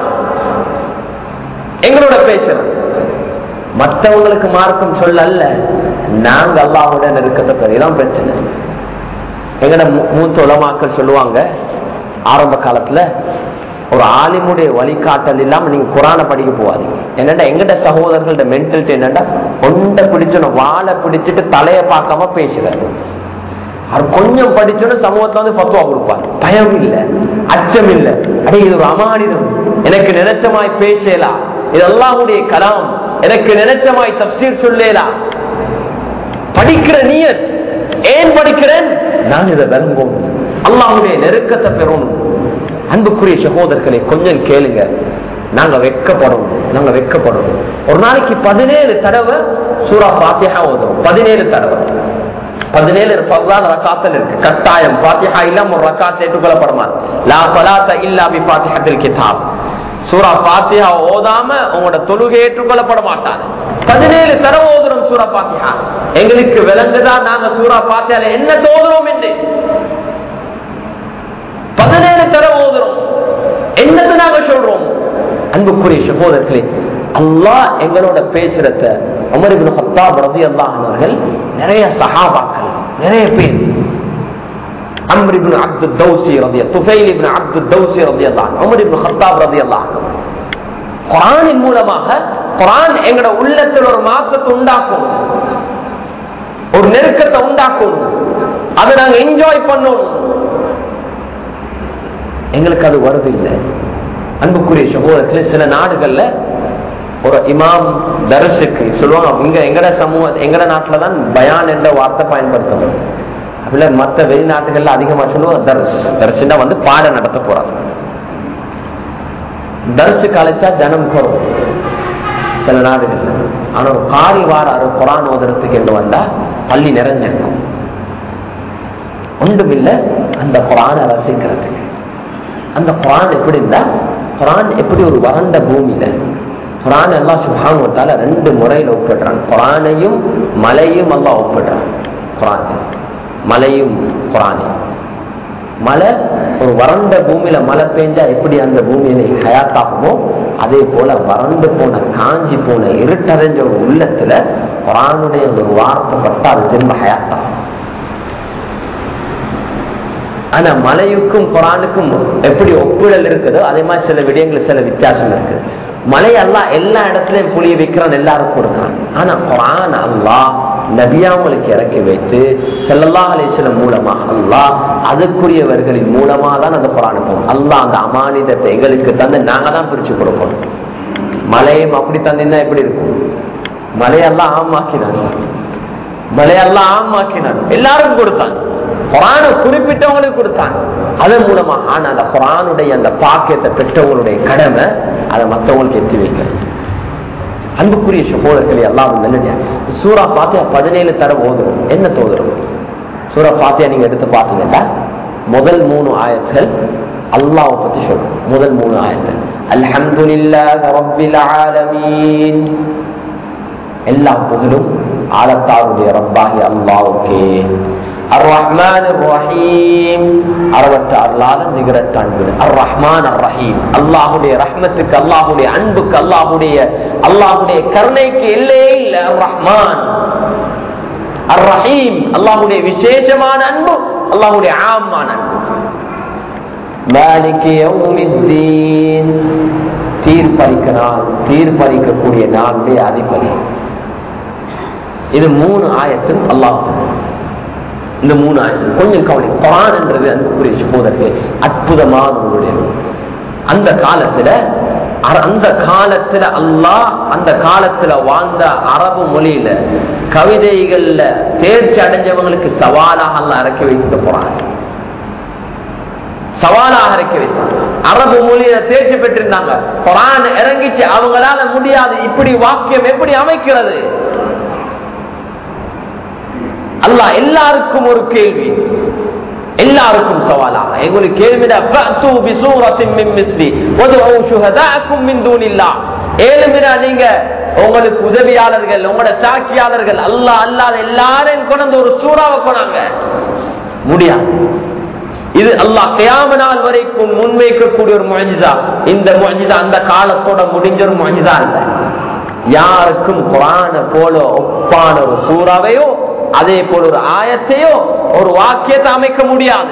A: எங்களோட பேசுறான். மற்றவங்களுக்கு மார்க்கம் சொல்ல அல்ல, நாங்க அல்லாஹ்வுடன் இருக்கிறத பத்திதான் பிரச்சனை. எங்கட மூத்த உலமாக்கள் சொல்லுவாங்க, ஆரம்ப காலத்துல ஒரு ஆலிமுடைய வழிகாட்டல் இல்லாம நீங்க குர்ஆனை படிக்க போவாதீங்க. என்னடா எங்கட சகோதரர்களோட மென்டாலிட்டி என்னடா, ஒன்றை பிடிச்சோன்னு வாழை பிடிச்சிட்டு தலையை பார்க்காம பேசுறாரு. அவர் கொஞ்சம் படிச்சோன்னு சமூகத்துல வந்து ஃபத்வா கொடுப்பார். பயம் இல்லை, அச்சம் இல்லை. அடே இது ஒரு அமானிதம், எனக்கு நினைச்சமாய் பேசலாம், இது அல்லாஹ்வுடைய கலாம், எனக்கு நினைச்சமாய் தஃசீர் சொல்லலாம். படிக்கிற நியத் ஏன் படிக்கிறேன், நான் இதை விரும்பும், அல்லாஹ்வுடைய நெருக்கத்தை பெறணும். அன்புக்குரிய சகோதரர்களை கொஞ்சம் கேளுங்க, நாங்க வெட்கப்படும், நாங்க வெட்கப்படும். ஒரு நாளைக்கு பதினேழு தடவை சூரா ஃபாத்திஹா ஓதுறோம். பதினேழு தடவை, பதினேழு ரக்காத்தில் இருக்கு. கட்டாயம் ஃபாத்திஹா இல்லாம ஒரு ரக்காத் ஏற்றுக்கொள்ளப்படுமா? லா ஸலாத்த இல்லா பி ஃபாத்திஹத்தில் கிதாப். சூரா ஃபாத்திஹா ஓதாம உங்களோட தொழுகை ஏற்றுக்கொள்ளப்பட மாட்டாங்க. பதினேழு தடவை ஓதுறோம் சூரா ஃபாத்திஹா. எங்களுக்கு விளங்குதா நாங்க சூரா ஃபாத்திஹால என்ன தோதுறோம் என்று? பதினேழு தடவை ஓதுறோம், என்னது நாங்க சொல்றோம்? அன்புக்குரிய சகோதரர்களே, அல்லாஹ் எங்களோட பேசுறத உமர் இப்னு கத்தாப் ரலியல்லாஹு அன்ஹு அவர்கள், நிறைய சஹாபாக்கள், நிறைய பேர், அம்ர் இப்னு அப்து தௌசி ரலியல்லாஹு, துஃபைல் இப்னு அப்து தௌசி ரலியல்லாஹு அன்ஹு, உமர் இப்னு கத்தாப் ரலியல்லாஹு அன்ஹு, குர்ஆனின் மூலமாக குர்ஆன் எங்கட உள்ளத்தில் ஒரு மாற்றத்தை உண்டாக்கும், ஒரு நெருக்கத்தை உண்டாக்கும், அதை நாங்க என்ஜாய் பண்ணணும். எங்களுக்கு அது வருது இல்லை. அன்புக்குரிய சகோதரர்களே, சில நாடுகள்ல ஒரு இமாம் தர்ஸுக்கு சொல்லுவாங்க, இங்க எங்கட சமூக எங்கட நாட்டுல தான் பயான் என்ற வார்த்தை பயன்படுத்தப்படும். அதுல மற்ற வெளிநாட்டுகள்ல அதிகமா சொல்லுவாங்க தர்ஸ். தர்ஸ்னா வந்து பாடம் நடத்த போறாங்க. தர்ஸுக்கு அழைச்சா ஜனம் குறைவு சில நாடுகள்ல. ஆனா ஒரு காரி வாராரு குர்ஆன் ஓதுறதுக்கு என்று வந்தா பள்ளி நிறைஞ்சிருக்கும். ஒன்றுமில்லை, அந்த குர்ஆனை ரசிக்கிறதுக்கு. அந்த குர்ஆன் எப்படி இருந்தா, குர்ஆன் எப்படி ஒரு வறண்ட பூமியில, குர்ஆன் அல்லாஹ் சுப்ஹானஹு வ தஆலா ரெண்டு முறையில ஒப்பிடுறான். குர்ஆனையும் மலையும் அல்லாஹ் ஒப்பிடுறான். குர்ஆன் மலையும் குர்ஆனையும். மலை ஒரு வறண்ட பூமியில மழை பெஞ்சா எப்படி அந்த பூமியில ஹயாத்தாகுமோ, அதே போல வறண்டு போன காஞ்சி போன இருட்டறிஞ்ச ஒரு உள்ளத்துல குர்ஆனுடைய ஒரு வார்த்தை பட்டா அது திரும்ப ஹயாத்தாகும். ஆனா மலையுக்கும் குர்ஆனுக்கும் எப்படி ஒப்புதல் இருக்குதோ அதே மாதிரி சில விடயங்கள் சில வித்தியாசம் இருக்கு. மலை அல்லாஹ் எல்லா இடத்துலயும் புளிய வைக்கிறான், எல்லாருக்கும் கொடுக்கிறான். ஆனா குர்ஆன் அல்லாஹ் நபியாங்களுக்கு இறக்கி வைத்து ஸல்லல்லாஹு அலைஹி வஸல்லம் மூலமா அல்லாஹ் அதுக்குரியவர்களின் மூலமா தான் அந்த குர்ஆனை போகும். அல்லாஹ் அந்த அமானிதத்தை எங்களுக்கு தந்து நாங்க தான் பிரிச்சு கொடுக்கணும். மலையும் அப்படி தந்தீங்கன்னா எப்படி இருக்கும்? மலையெல்லாம் ஆமாக்கினான், மலையெல்லாம் ஆமாக்கினான், எல்லாருக்கும் கொடுத்தான். குர்ஆனை குறிப்பிட்டவங்களுக்கு கொடுத்தான், அதன் மூலமா. ஆனா அந்த குர்ஆனுடைய அந்த பாக்கியத்தை பெற்றவங்களுடைய கடமை அதை மற்றவங்களுக்கு எத்தி வைக்க. அன்புக்குரிய சகோதரர்களே, அல்லாஹ்வின் நல்லடியார், சூரா ஃபாத்திஹா பதினேழு தடவை ஓதுறோம். என்ன தோதுறோம்? சூரா ஃபாத்திஹா நீங்க எடுத்து பார்த்தீங்கன்னா முதல் மூணு ஆயத்துகள் அல்லாஹ்வை பத்தி சொல்றோம். முதல் மூணு ஆயத்துகள் அல்ஹம்துலில்லாஹி ரப்பில் ஆலமீன், எல்லா புகழும் ஆலத்தாருடைய ரப்பாகி அல்லாஹ்வுக்கே. அர் ரஹ்மான் அர் ரஹீம், அறவற்ற அருளாளன் நிகரற்ற அன்பு. அர் ரஹ்மான் அர் ரஹீம், அல்லாஹ்வுடைய ரஹ்மத்துக்கு, அல்லாஹ்வுடைய அன்புக்கு, அல்லாஹ்வுடைய அல்லாஹ்வுடைய கருணைக்கு எல்லையே இல்லை. அர் ரஹ்மான் அர் ரஹீம், அல்லாஹ்வுடைய விசேஷமான அன்பு, அல்லாஹ்வுடைய ஆமான அன்பு. மாலிகி யௌமித்தீன், தீர்ப்பளிக்க நாள், தீர்ப்பளிக்கக்கூடிய நாளுடைய அதிபதி. இது மூணு ஆயத்தும் அல்லாஹ். இந்த மூணு ஆயத்து கொஞ்சம் கவலை. குர்ஆன் என்றது அன்புக்குரிய சகோதரர்களே அற்புதமான ஒரு அந்த காலத்துல அந்த காலத்துல அல்லாஹ் அந்த காலத்துல வாழ்ந்த அரபு மொழியில கவிதைகள்ல தேர்ச்சி அடைஞ்சவங்களுக்கு சவாலாக அல்லாஹ் இறக்கி வைத்து போறாங்க. சவாலாக இறக்கி வைத்தாங்க. அரபு மொழியில தேர்ச்சி பெற்றிருந்தாங்க. குர்ஆன் இறங்கிச்சு, அவங்களால முடியாது. இப்படி வாக்கியம் எப்படி அமைக்கிறது? அல்லாஹ் எல்லாருக்கும் ஒரு கேள்வி, எல்லாருக்கும் சவாலாக எங்களுக்கு கேள்விட நீங்க உங்களுக்கு உதவியாளர்கள், உங்களோட சாட்சியாளர்கள் அல்லாஹ் அல்லாத எல்லாரையும் கொண்டு ஒரு சூறாவை கொண்டாங்க. முடியாது. இது அல்லாஹ் கியாம நாள் வரைக்கும் முன்வைக்கக்கூடிய ஒரு முஅஜிஸா. இந்த முஅஜிஸா அந்த காலத்தோட முடிஞ்ச ஒரு முஅஜிஸா இல்ல. யாருக்கும் குர்ஆன போல ஒப்பான ஒரு சூறாவையோ அதே போல ஒரு ஆயத்தையோ ஒரு வாக்கியத்தை அமைக்க முடியாது.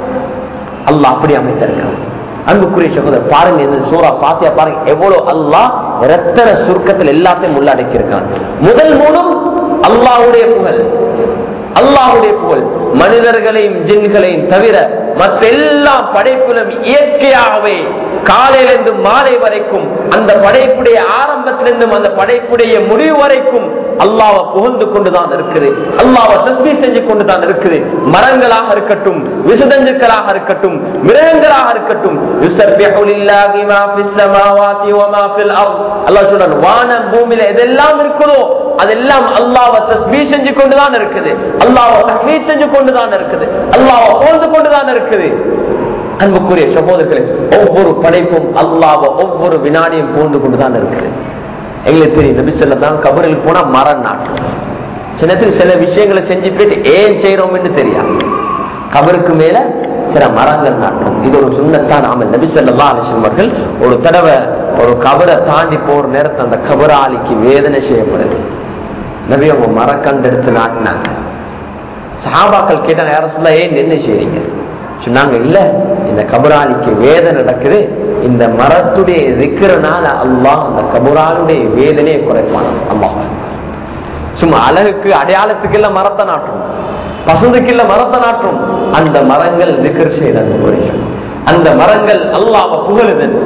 A: அல்லாஹ் அப்படி அமைத்திருக்கான். அன்புக்குரிய சகோதரர் பாருங்க, இந்த சூரா ஃபாத்திஹா பாருங்க, எவ்வளவு அல்லாஹ் ரத்தன சுருக்கத்தில் எல்லாத்தையும் உள்ளடக்கி இருக்கான். முதல் மூலம் அல்லாஹ்வுடைய புகழ், அல்லாஹ்வுடைய புகழ். மனிதர்களையும் ஜின்களையும் தவிர மற்ற எல்லா படைப்பிலும் இயற்கையாகவே காலையிலிருந்து மாலை வரைக்கும் அந்த படைப்புடைய ஆரம்பத்திலிருந்தும் அந்த படைப்புடைய முடிவு வரைக்கும் அல்லாஹ்வை புகழ்ந்து கொண்டுதான் இருக்குது. அல்லாஹ்வை தஸ்பீஹ் செஞ்சு கொண்டுதான் இருக்குது. மரங்களாக இருக்கட்டும், விசுதஞ்சுக்களாக இருக்கட்டும், மிருகங்களாக இருக்கட்டும், யுஸப்பிஹு லில்லாஹி மா ஃபிஸ் ஸமாவாதி வ மா ஃபில் அர்த். அல்லாஹ் சொல்றான், வானம் பூமியில எதெல்லாம் இருக்குதோ அதெல்லாம் அல்லாஹ்வை தஸ்பீஹ் செஞ்சு கொண்டுதான் இருக்குது. அல்லாஹ்வை தஹ்மீத் செஞ்சு கொண்டுதான் இருக்குது. அல்லாஹ்வை புகழ்ந்து கொண்டுதான் இருக்குது. அன்புக்குரிய சகோதரர்களே, ஒவ்வொரு படைப்பும் அல்லாஹ்வை ஒவ்வொரு வினாடியும் புகழ்ந்து கொண்டுதான் இருக்குது. எங்களுக்கு தெரியும், நபி ஸல்லல்லாஹு அலைஹி வஸல்லம் கபரில் போனா மரம் நாட்டும். சில சில விஷயங்களை செஞ்சு போயிட்டு ஏன் செய்யறோம் என்று தெரியாது. கபருக்கு மேல சில மரங்கள் நாட்டும். இது ஒரு சுன்னத்தான் அமல். நபி ஸல்லல்லாஹு அலைஹி வஸல்லம் அவர்கள் ஒரு தடவை ஒரு கபரை தாண்டி போற நேரத்தில் அந்த கபராளிக்கு வேதனை செய்யப்படுது. நபி அவங்க மரக்கண்டு எடுத்து நாட்டினாங்க. சஹாபாக்கள் கேட்டாங்க, யார சொல்லலாம், ஏன் என்ன செய்றீங்க? சொன்னாங்க, இல்ல இந்த கபராளிக்கு வேதனை நடக்குது, இந்த மரத்துடைய இருக்கிறனால அல்லாஹ் அந்த கபராளுடைய வேதனையை குறைப்பான். அல்லாஹ் சும்மா அழகுக்கு அடையாளத்துக்கு இல்ல மரத்தை நாட்டும், பசுந்துக்கு இல்ல மரத்தை நாட்டும். அந்த மரங்கள் திக்ர் செய்தது குறைக்கும். அந்த மரங்கள் அல்லாஹ்வை புகழுதல்.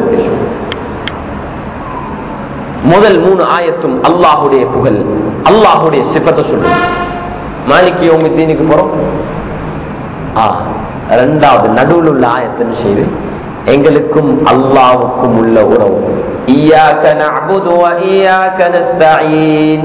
A: முதல் மூணு ஆயத்தும் அல்லாஹுடைய புகழ், அல்லாஹுடைய சிஃபத்தை சொல்லுங்க. மாலிகி யௌமித்தீனுக்கு போறோம். ஆ இரண்டாவது நடுவில் உள்ள ஆயத்தின் செய்து எங்களுக்கும் அல்லாஹ்வுக்கும் உள்ள உறவு. இய்யாக நஅபுது வ இய்யாக நஸ்தஈன்.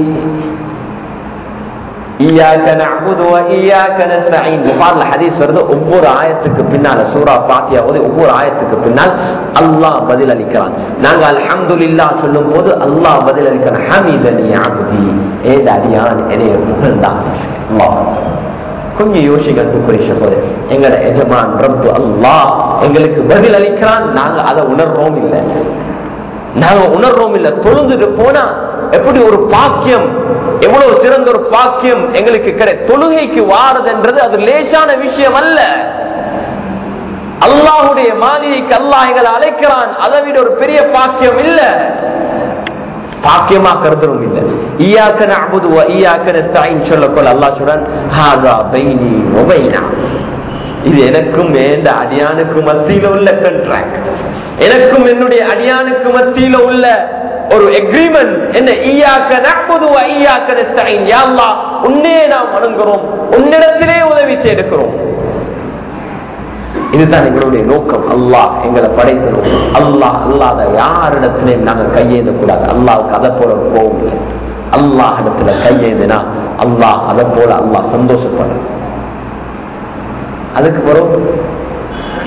A: இய்யாக நஅபுது வ இய்யாக நஸ்தஈன். புகாரில ஹதீஸ் வருது, ஒவ்வொரு ஆயத்துக்கு பின்னால சூரா ஃபாத்திஹா ஓதி ஒவ்வொரு ஆயத்துக்கு பின்னால் அல்லாஹ் பதில் அளிக்கிறான். நாங்க அல்ஹம்துலில்லாஹ் சொல்லும் போது அல்லாஹ் பதில் அளிக்கிறான், ஹமீதனி அப்தி, ஏத அடியான் என்னைய புகழ்ந்தான். அல்லாஹ் கொஞ்சம் யோசிக்கக்கூடிய சகோதரர், எங்களோட எஜமான் ரப்பு அல்லாஹ் எங்களுக்கு பதில் அளிக்கிறான். நாங்க அதை உணர்றோம் இல்லை, நாங்க உணர்றோம் இல்லை. தொழுந்துட்டு போனா எப்படி ஒரு பாக்கியம், எவ்வளவு சிறந்த ஒரு பாக்கியம் எங்களுக்கு கிடை. தொழுகைக்கு வாரதுன்றது அது லேசான விஷயம் அல்ல. அல்லாஹுடைய மாளிகைக்கு அல்லாஹ் எங்களை அழைக்கிறான், அதை விட ஒரு பெரிய பாக்கியம் இல்ல, பாக்கியமா கருதுறோம் இல்லை. இய்யாக நஅபுது வ இய்யாக நஸ்தஈன் சொல்லக்கொள்ள அல்லாஹ் சொல்றான், ஹாதா பைனி வ பைனா, இது எனக்கும் என் அடியானுக்கு மத்தியில உள்ள கான்ட்ராக்ட், எனக்கும் என்னுடைய அடியானுக்கு மத்தியில உள்ள ஒரு எக்ரிமெண்ட். என்ன? இய்யாக நஅபுது வ இய்யாக நஸ்தஈன். யா அல்லாஹ், உன்னை நாம் வணங்குறோம், உன்னிடத்திலே உதவி தேடுகிறோம். இதுதான் எங்களுடைய நோக்கம். அல்லாஹ் எங்களை படைத்தணும். அல்லாஹ் அல்லாத யாரிடத்திலையும் நாங்க கையேந்த கூடாது. அல்லாஹ்வுக்கு அதை போல கோபம் இல்லை. அல்லாஹ் இடத்துல கையேந்தினா அல்லாஹ் அதை போல அல்லாஹ் சந்தோஷப்படுற. அதுக்கு பிறகு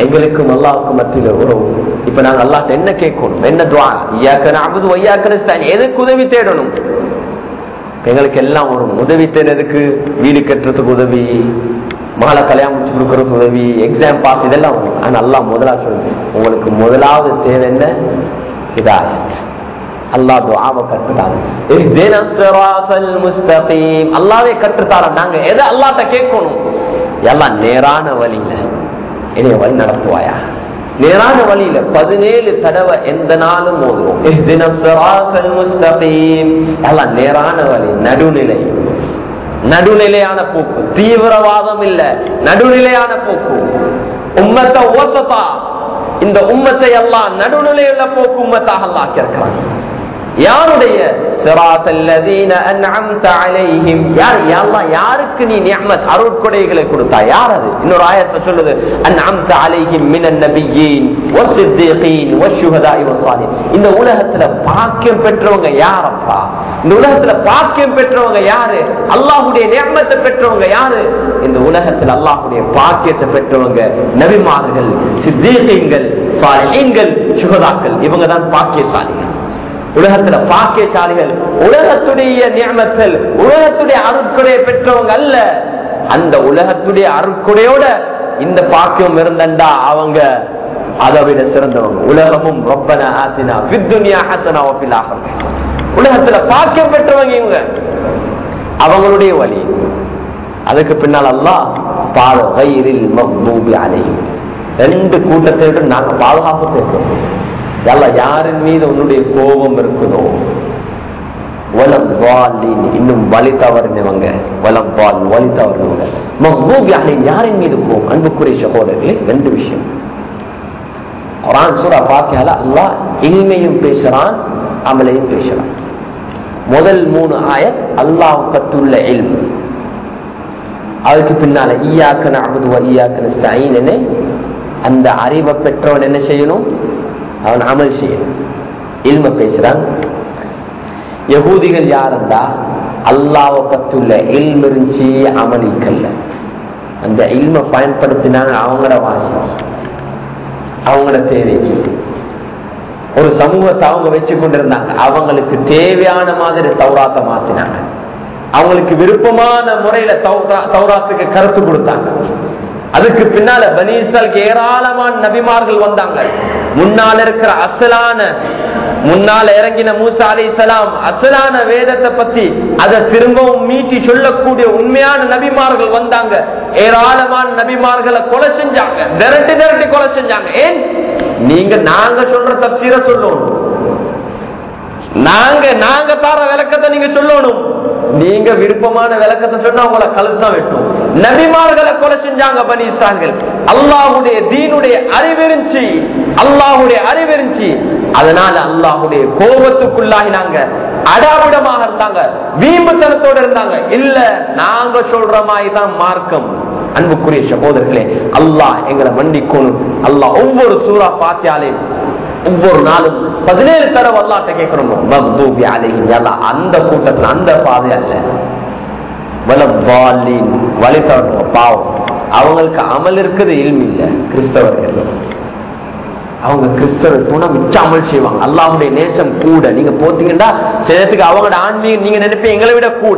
A: எங்களுக்கும் அல்லாஹ்வுக்கும் மத்தியில உறவு. இப்ப நாங்க அல்லாஹ்ட்ட என்ன கேட்கணும், என்ன துஆ, இய்யாக நஅபுது வ இய்யாக நஸ்தஈன், எதுக்கு உதவி தேடணும்? எங்களுக்கு எல்லாம் ஒரு உதவி தேடுறதுக்கு, வீடு கட்டுறதுக்கு உதவி, மகளை கல்யாணம் முடிச்சு கொடுக்கறதுக்கு உதவி, எக்ஸாம் பாஸ், இதெல்லாம் வரும். ஆனா அல்லாஹ் முதலாவது சொல்லு, உங்களுக்கு முதலாவது தேவை என்ன? ஹிதாயத். அல்லாஹ் துஆவை கற்றுத்தாரு, இஹ்தினஸ் ஸிராத்தல் முஸ்தகீம், அல்லாஹ்வே கற்றுத்தார. நாங்க எதை அல்லாஹ்ட்ட கேட்கணும்? எல்லாம் நேரான வழியில என்னைய வழி நடத்துவாயா, நேரான வழியில பதினேழு தடவை எந்த நாளும் ஓதுவோம். இஹ்தினஸ் ஸிராத்தல் முஸ்தகீம், எல்லாம் நேரான வழி, நடுநிலை, நடுநிலையான போக்கு, தீவிரவாதம் இல்ல, நடுநிலையான போக்கு. உம்மத்த வஸதா, இந்த உம்மத்தை அல்லாஹ் நடுநிலையுள்ள போக்கு உம்மத்தாக அல்லாஹ் ஆக்கியிருக்கிறான். யாருடைய ஸிராத்தல்லதீன அன்அம்த அலைஹிம், யார் அல்லாஹ் யாருக்கு நீ நிஅமத் அருட்கொடைகளை கொடுத்தாய், யார் அது? இன்னொரு ஆயத்துல சொல்லுது, அன்அம்த அலைஹிம் மினன் நபிய்யீன் வஸ்ஸித்தீகீன் வஷ்ஷுஹதாஇ வஸ்ஸாலிஹீன். இந்த உலகத்துல பாக்கியம் பெற்றவங்க யாரப்பா? இந்த உலகத்துல பாக்கியம் பெற்றவங்க யாரு? அல்லாஹ்வுடைய நிஅமத்தை பெற்றவங்க யாரு? இந்த உலகத்துல அல்லாஹ்வுடைய பாக்கியத்தை பெற்றவங்க நபிமார்கள், சித்தீகீன்கள், சாலிஹீன்கள், ஷுஹதாக்கள். இவங்க தான் பாக்கியசாலிகள். உலகத்துல பாக்கியசாலிகள் உலகத்துடைய நிஅமத்தில், உலகத்துடைய அருட்கொடையை பெற்றவங்க அல்ல. அந்த உலகத்துடைய அருட்கொடையோட இந்த பாக்கியம் இருந்தண்டா அவங்க அதை விட சிறந்தவங்க. உலகமும் ரப்பனா ஆத்தினா ஃபித் துன்யா ஹஸனா வ ஃபில் ஆখিরাহ, உலகத்துல பாக்கியம் பெற்றவங்க இவங்க, அவங்களுடைய வழி. அதுக்கு பின்னால் அல்லாஹ் பால கைரில் மக்தூபி அலைஹிம், ரெண்டு கூட்டத்தை விட்டு நாங்க பாதுகாப்பு தேடுறோம். யாரின் மீது உன்னுடைய கோபம் இருக்குதோ, வலம் வாலின், இன்னும் வழி தவறினவங்க, வலம் வால் வழி தவறினவங்க, மக்தூபி அலைஹிம், யாரின் மீது கோபம்? அன்புக்குரிய சகோதரர்களே, ரெண்டு விஷயம். குர்ஆன் சூரா ஃபாத்திஹால அல்லாஹ் இல்மையும் பேசுறான், அமலையும் பேசுறான். முதல் மூணு ஆயத் அல்லாஹ் பத்துள்ள இல்ம், அதுக்கு பின்னால இய்யாக நஅபுது வ இய்யாக நஸ்தஈன், அந்த அறிவை பெற்றவன் என்ன செய்யணும்? அவன் அமல் செய்யணும். இல்ம பேசுறான். யகூதிகள் யாருந்தா அல்லாஹ்வை பத்துள்ள இல்ம் இருந்துச்சு, அமலிக்கல்ல. அந்த இல்ம பயன்படுத்தினாங்க அவங்களோட வாசி, அவங்களோட தேவைக்கு. ஒரு சமூகத்தை அவங்க வச்சு கொண்டிருந்தாங்க, அவங்களுக்கு தேவையான மாதிரி தௌராத்தை மாத்தினாங்க, அவங்களுக்கு விருப்பமான முறையில தௌராத்துக்கு கருத்து கொடுத்தாங்க. அதுக்கு பின்னால பனி இஸ்ராயலுக்கு ஏராளமான நபிமார்கள் வந்தாங்க. முன்னால இருக்கிற அசலான, முன்னால இறங்கின மூசா அலைஹிஸ்ஸலாம் அசலான வேதத்தை பத்தி அதை திரும்பவும் மீட்டி சொல்லக்கூடிய உண்மையான நபிமார்கள் வந்தாங்க. ஏராளமான நபிமார்களை கொலை செஞ்சாங்க, திரட்டி திரட்டி கொலை செஞ்சாங்க. ஏன்? நீங்க நாங்க சொல்ற தஃசீரை சொல்லணும், நாங்க நாங்க தார விளக்கத்தை நீங்க சொல்லணும். நீங்க விருப்பமான விளக்கத்தை சொன்னா உங்களை கழுத்தான் வெட்டும். நபிமார்களை கொலை செஞ்சாங்க பனி இஸ்ராயல்கள். அல்லாஹ்வுடைய தீனுடைய அறிவிருந்துச்சு, அல்லாஹ்வுடைய அறிவிருந்துச்சு. அதனால அல்லாஹ்வுடைய கோபத்துக்குள்ளாகினாங்க, அடாவிடமாக இருந்தாங்க, வீம்புத்தனத்தோட இருந்தாங்க. இல்ல நாங்க சொல்ற மாதிரி தான் மார்க்கம். அன்புக்குரிய சகோதரர்களே, அல்லாஹ் எங்களை மன்னிக்கணும். அல்லாஹ் ஒவ்வொரு சூரா பாத்தியாலே ஒவ்வொரு நாளும் பதினேழு தடவை அல்லாஹ்ட்ட கேட்கணும், மக்தூபி அலைஹிம், அல்லாஹ் அந்த கூட்டத்துல அந்த பாதை அல்ல, வலவாலின் வழி தவறு பாவம். அவங்களுக்கு அமல் இருக்குது, இல்மு இல்ல. கிறிஸ்தவர்கள் அவங்க கிறிஸ்தவ போனா மிச்ச அமல் செய்வாங்க, அல்லாஹ்வுடைய நேசம் கூட. நீங்க போத்தீங்கன்னா சிலத்துக்கு அவங்களோட ஆன்மீகம் நீங்க நினைப்பீங்க எங்களை விட கூட.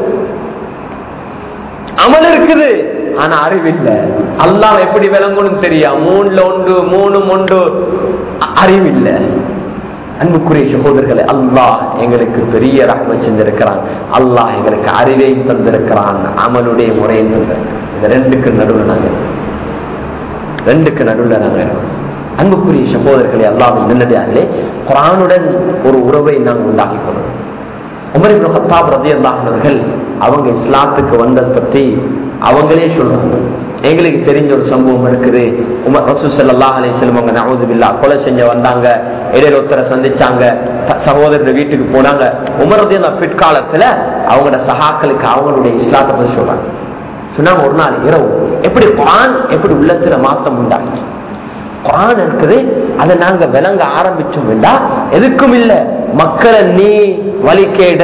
A: அமல் இருக்குது, ஆனா அறிவு இல்ல. அல்லாஹ் எப்படி விளங்கணும் தெரியா, மூணுல ஒன்று மூணு ஒன்று அறிவு இல்ல. அன்புக்குரிய சகோதரர்களே, அல்லாஹ் எங்களுக்கு பெரிய ரஹ்மத் செஞ்சிருக்கிறான். அல்லாஹ் எங்களுக்கு அறிவை தந்திருக்கிறான், அமலுடைய முறையை தந்திருக்கிறான். இந்த ரெண்டுக்கு நடுவில் நாங்க ரெண்டுக்கு நடுவில் நாங்க அன்புக்குரிய சகோதரர்களே, அல்லாஹ்வின் நல்லடியார்களே, குர்ஆனுடன் ஒரு உறவை நாங்கள் உண்டாக்கி கொள்ளணும். உமர் இப்னு கத்தாப் ரலியல்லாஹு அன்ஹு அவர்கள் அவங்க இஸ்லாத்துக்கு வந்ததை பத்தி அவங்களே சொல்றாங்க. எங்களுக்கு தெரிஞ்ச ஒரு சம்பவம் இருக்குது. உமர் ரசூல் ஸல்லல்லாஹு அலைஹி வஸல்லம் அவங்க நஊது பில்லாஹ் கொலை செஞ்ச வந்தாங்க, இடையில ஒருத்தரை சந்திச்சாங்க, சகோதரர் வீட்டுக்கு போனாங்க. உமர் ரலியல்லாஹு பிற்காலத்துல அவங்களோட சஹாக்களுக்கு அவங்களுடைய இஸ்லாத்தை பத்தி சொல்றாங்க. சொன்னாங்க, ஒரு நாள் இரவு எப்படி குர்ஆன் எப்படி உள்ளத்துல மாத்தம் உண்டாச்சு. குர்ஆன் இருக்குது, அதை நாங்க விளங்க ஆரம்பிச்சோம் வேண்டா எதுக்கும் இல்ல. மக்களை நீ வழிகேடன்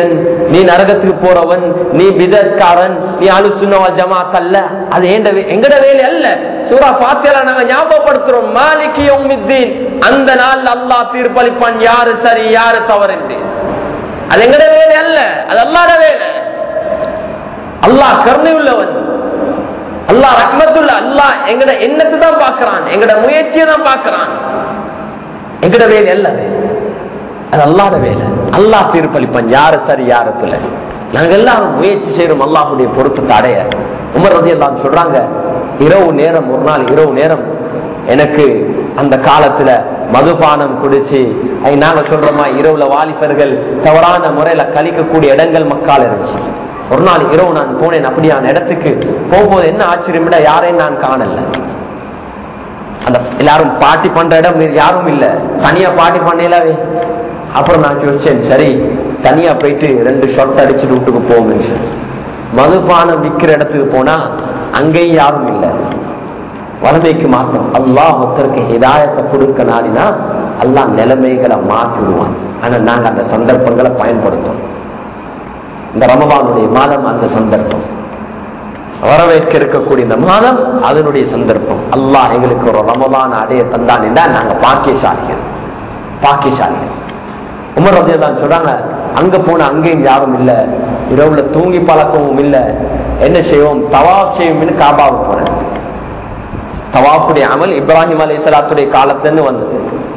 A: நீ நரகத்துக்கு போறவன், நீ பிதத்காரன், நீ அலுசுன்னா ஜமாத் அல்ல. அது எங்கட வேலை அல்ல. சூரா ஃபாத்திஹால நாங்க ஞாபகப்படுத்துறோம், மாலிகி யௌமித்தீன், அந்த நாள் அல்லாஹ் தீர்ப்பளிப்பான் யாரு சரி யாரு தவறு என்று. அது எங்கட வேலை அல்ல, அது அல்லாஹ்வுடைய வேலை. அல்லாஹ் கருணை உள்ளவன், அல்லாஹ் ரஹ்மத்துள்ள. அல்லாஹ் எங்கட எண்ணத்தை தான் பார்க்கிறான், எங்கட முயற்சியை தான் பார்க்கிறான். எங்கட வேலை அல்ல, அது அல்லாஹ்வுடைய வேலை. அல்லாஹ் தீர்ப்பளிப்பான் யாரு சரி யாரு பிள்ளை. நாங்க எல்லாரும் முயற்சி செய்யறோம் அல்லாஹ்வுடைய பொருத்தத்தை அடைய. உமர் ரலியல்லாஹு அன்ஹு சொல்றாங்க, இரவு நேரம், ஒரு நாள் இரவு நேரம் எனக்கு அந்த காலத்துல மதுபானம் குடிச்சு, நாங்க சொல்றோமா இரவுல வாலிபர்கள் தவறான முறையில கழிக்கக்கூடிய இடங்கள் மக்கால் இருந்துச்சு. ஒரு நாள் இரவு நான் போனேன். அப்படியான இடத்துக்கு போகும்போது என்ன ஆச்சரியம், யாரையும் நான் காணல. அந்த எல்லாரும் பாட்டி பண்ற இடம் யாரும் இல்ல, தனியா பாட்டி பண்ணலாவே. அப்புறம் நான் யோசிச்சேன், சரி தனியா போயிட்டு ரெண்டு ஷாட் அடிச்சுட்டு வீட்டுக்கு போகும். மதுபானம் விற்கிற இடத்துக்கு போனா அங்கேயும் யாரும் இல்லை. வளமைக்கு மாற்றம். அல்லாஹ் ஒருத்தருக்கு ஹிதாயத்தை கொடுக்க நாடினா அல்லாஹ் நிலைமைகளை மாற்றிடுவான். ஆனா நாங்க அந்த சந்தர்ப்பங்களை பயன்படுத்தோம். இந்த ரமலானுடைய மாதம் அந்த சந்தர்ப்பம், வரவேற்க இருக்கக்கூடிய இந்த மாதம் அதனுடைய சந்தர்ப்பம். அல்லாஹ் எங்களுக்கு ஒரு ரமலான் அடைய தந்தான் என்றால் நாங்க பாக்கியசாலிகள், பாக்கியசாலிகள். உமர் ரலியல்லாஹு அன்ஹு சொல்றாங்க, அங்க போன அங்கேயும் யாரும் இல்ல, இரவுல தூங்கி பழக்கமும் இல்ல. என்ன செய்வோம், தவாப் செய்வோம்னு காபாவுக்கு போனேன். தவாஃபுடைய அமல் இப்ராஹிம் அலைஹிஸ்ஸலாத்துடைய காலத்துல வந்தது.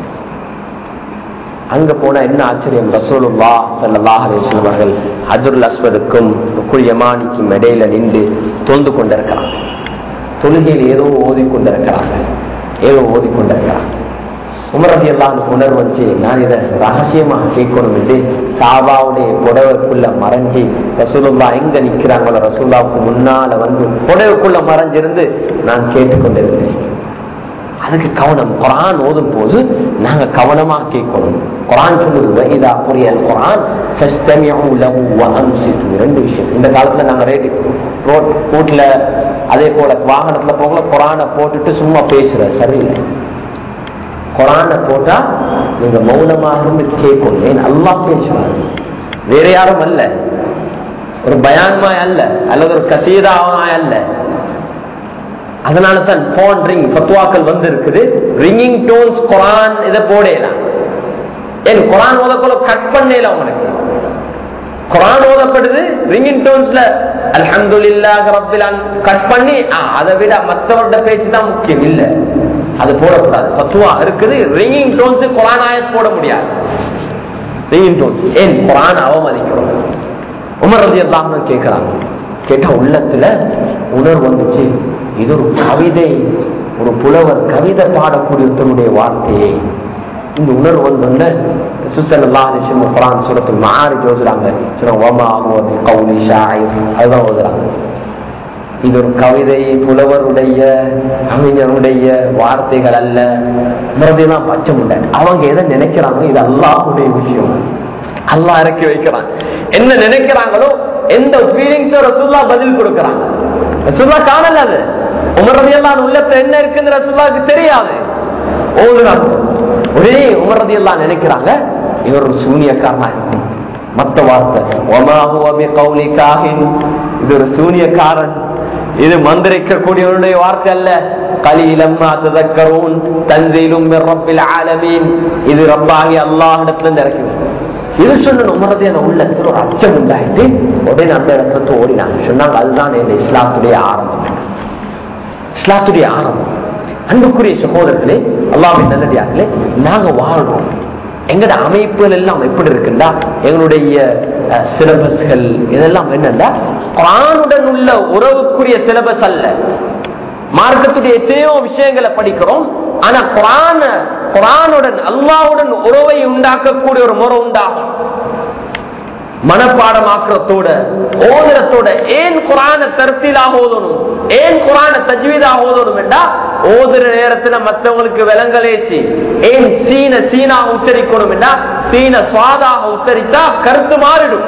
A: அங்க போனா என்ன ஆச்சரியம், ரசூலுல்லாஹ் ஸல்லல்லாஹு அலைஹி வஸல்லம் அவர்கள் ஹஜ்ருல் அஸ்வதுக்கும் ருக்குல் யமானிக்கும் இடையில நின்று தொழுது கொண்டிருக்கிறாங்க. தொழுகையில் ஏதோ ஓதி கொண்டிருக்கிறாங்க, ஏதோ ஓதி கொண்டிருக்கிறாங்க. உமர் ரலியல்லாஹு அன்ஹு உணர்வு வச்சு, நான் இதை ரகசியமாக கேட்கணும் என்று காபாவுடைய புடவைக்குள்ள மறைஞ்சி, ரசூலுல்லாஹ் எங்க நிக்கிறாங்களோ ரசூலுல்லாஹ்வுக்கு முன்னால வந்து புடவைக்குள்ள மறைஞ்சிருந்து நான் கேட்டுக்கொண்டிருந்தேன். அதுக்கு கவனம். குர்ஆன் ஓதும் போது நாங்க கவனமா கேட்கணும். குர்ஆன் சொல்லுது, இதா குரியல் குர்ஆன் ஃபஸ்தமிஉ லஹு வ அன்சிது. ரெண்டு விஷயம். இந்த காலத்துல நாங்க ரேடி ரோட் ரோட்ல அதே போல வாகனத்துல போகல, குர்ஆனை போட்டுட்டு சும்மா பேசுற சரியில்லை. குர்ஆனை போட்டா நீங்க மௌனமாக இருந்து கேட்கணும். ஏன் அல்லாஹ் பேசுறாரு, வேற யாரும் அல்ல. ஒரு பயான்மாய் அல்ல, அல்லது ஒரு கசீதாவாய் அல்ல. அதனால தான் போன் ரிங் ஃபத்வாக்கள் வந்து இருக்குது. ரிங்கிங் டோன்ஸ் குர்ஆன் இதை போடலாம். ஏன் குர்ஆன் ஓதக்குள்ள கட் பண்ணல. உங்களுக்கு குர்ஆன் ஓதப்படுது ரிங்கிங் டோன்ஸ்ல அல்ஹம்துலில்லாஹி ரப்பில் ஆலமீன் கட் பண்ணி, அதை விட மற்றவரோட பேச்சு தான் முக்கியம். இல்ல, அது போடக்கூடாது. ஃபத்வா இருக்குது, ரிங்கிங் டோன்ஸ் குர்ஆன் ஆயத் போட முடியாது. ரிங்கிங் டோன்ஸ் ஏன் குர்ஆன் அவமதிக்கிறோம். உமர் ரலியல்லாஹு அன்ஹு கேட்கிறாங்க. கேட்டா உள்ளத்துல உணர்வு வந்துச்சு, இது ஒரு கவிதை, ஒரு புலவர் கவிதை பாடக்கூடியவர்களுடைய வார்த்தையை. இந்த உணர்வு வந்து ஸல்லல்லாஹு அலைஹி வஸல்லம் குர்ஆன் சூரத்துல் மஆரிஜ் ஓதுறாங்க. வமா ஹுவ பிகௌலி ஷாயிர், அதுதான் ஓதுறாங்க. இது ஒரு கவிதை, புலவருடைய கவிஞருடைய வார்த்தைகள் அல்ல. மறுபடியும் பச்சை முண்டை. அவங்க எதை நினைக்கிறாங்க, இது அல்லாஹ்வுடைய விஷயம். அல்லாஹ் இறக்கி வைக்கிறான். என்ன நினைக்கிறாங்களோ, எந்த ஃபீலிங்ஸோ ரசூலுல்லாஹ் பதில் கொடுக்கிறாங்க. ரசூலுல்லாஹ் காணல. அது உமர் ரலியல்லாஹு அன்ஹு உள்ளத்துல என்ன இருக்குன்னு ரசூலுல்லாஹ்க்கு தெரியாது. ஓதுறாங்க. ஒரே உமர் ரலியல்லாஹு அன்ஹு நினைக்கிறாங்க, இவர் ஒரு சூனியக்காரனா இருக்கும். மத்த வார்த்தை வமா ஹுவ பிகௌலி காஹின், இது ஒரு சூனியக்காரன், இது மந்திரிக்கக்கூடியவருடைய வார்த்தை அல்ல. கலீலம் மா தذكرون தன்ஸீலும் மின் ரப்பில் ஆலமீன், இது ரப்பாகி அல்லாஹ்விடத்துல இருந்து இறக்கி. இது சொன்ன உமர் ரலியல்லாஹு உள்ளத்துல ஒரு அச்சம் உண்டாயிட்டு உடனே அந்த இடத்துல ஓடினாங்க. சொன்னாங்க, அதுதான் இந்த இஸ்லாத்துடைய ஆரம்பம். இஸ்லாத்துடைய ஆரம்பம். அன்புக்குரிய சகோதரர்களே, அல்லாஹ்வின் நல்லடியார்களே, நாங்க வாழ்றோம். எங்கட அமைப்புகள் எல்லாம் எப்படி இருக்குண்டா, எங்களுடைய சிலபஸ்கள் இதெல்லாம் என்னன்னா குர்ஆனுடன் உள்ள உறவுக்குரிய சிலபஸ் அல்ல. மார்க்கத்துடைய எத்தனையோ விஷயங்களை படிக்கிறோம். ஆனா குர்ஆன் குர்ஆனுடன் அல்லாஹ்வுடன் உறவை உண்டாக்கக்கூடிய ஒரு முறை உண்டாகும். மனப்பாடமாக்குறதோட ஓதுறதோட. ஏன் குர்ஆனை தர்த்தீலாக ஓதணும், ஏன் குர்ஆனை தஜ்வீதாக ஓதணும் என்றா, ஓதுற நேரத்துல மற்றவங்களுக்கு விளங்கலேசி. ஏன் சீன சீனாக உச்சரிக்கணும் என்றா, சீன சுவாதாக உச்சரித்தா கருத்து மாறிடும்.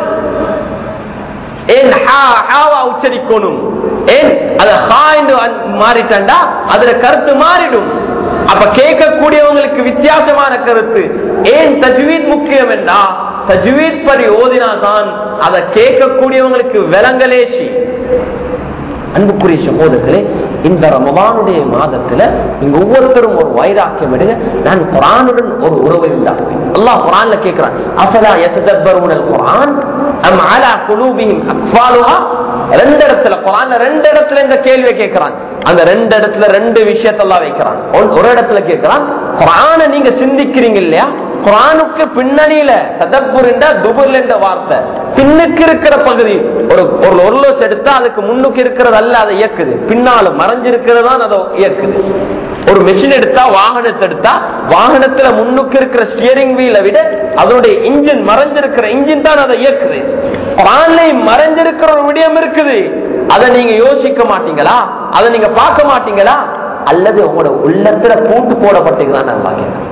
A: ஏன் ஹாவா உச்சரிக்கணும், ஏன் அத ஹா என்று மாறிட்டா அதுல கருத்து மாறிடும். அப்ப கேட்கக்கூடியவங்களுக்கு வித்தியாசமான கருத்து. ஏன் தஜ்வீத் முக்கியம் என்றா, தஜ்வீத் படி ஓதினாதான் அதை கேட்கக்கூடியவங்களுக்கு விளங்கலேசி. அன்புக்குரிய சகோதரர்களே, இந்த ரமதானுடைய மாதத்துல நீங்க ஒவ்வொருத்தரும் ஒரு வைராக்கியம் எடுங்க. நான் குர்ஆனுடன் ஒரு உறவை உண்டாக்குவேன். அல்லாஹ் குர்ஆன்ல கேட்கிறான், அஃபலா யததப்பரூனல் குர்ஆன் அம் அலா குலூபிஹிம் அக்ஃபாலுஹா. ரெண்டு இடத்துல குர்ஆன்ல ரெண்டு இடத்துல இந்த கேள்வியை கேட்கிறான். அந்த ரெண்டு இடத்துல ரெண்டு விஷயத்தை அல்லாஹ் வைக்கிறான். ஒரு இடத்துல கேட்கிறான், குர்ஆனை நீங்க சிந்திக்கிறீங்க இல்லையா, குர்ஆனுக்கு பின்னணியில ததப்புர் என்ற துபுர் என்ற வார்த்தை பின்னுக்கு இருக்கிற பகுதி. ஒரு ஒரு ஒர்லோஸ் எடுத்தா அதுக்கு முன்னுக்கு இருக்கிறது அல்ல அதை இயக்குது, பின்னால மறைஞ்சிருக்கிறது தான் அதை இயக்குது. ஒரு மெஷின் எடுத்தா, வாகனத்தை எடுத்தா, வாகனத்துல முன்னுக்கு இருக்கிற ஸ்டியரிங் வீலை விட அதனுடைய இன்ஜின், மறைஞ்சிருக்கிற இன்ஜின் தான் அதை இயக்குது. குர்ஆன்ல மறைஞ்சிருக்கிற ஒரு விடயம் இருக்குது, அதை நீங்க யோசிக்க மாட்டீங்களா, அதை நீங்க பார்க்க மாட்டீங்களா, அல்லது உங்களோட உள்ளத்துல பூட்டு போடப்பட்டீங்களான்னு நான் பார்க்கிறேன்.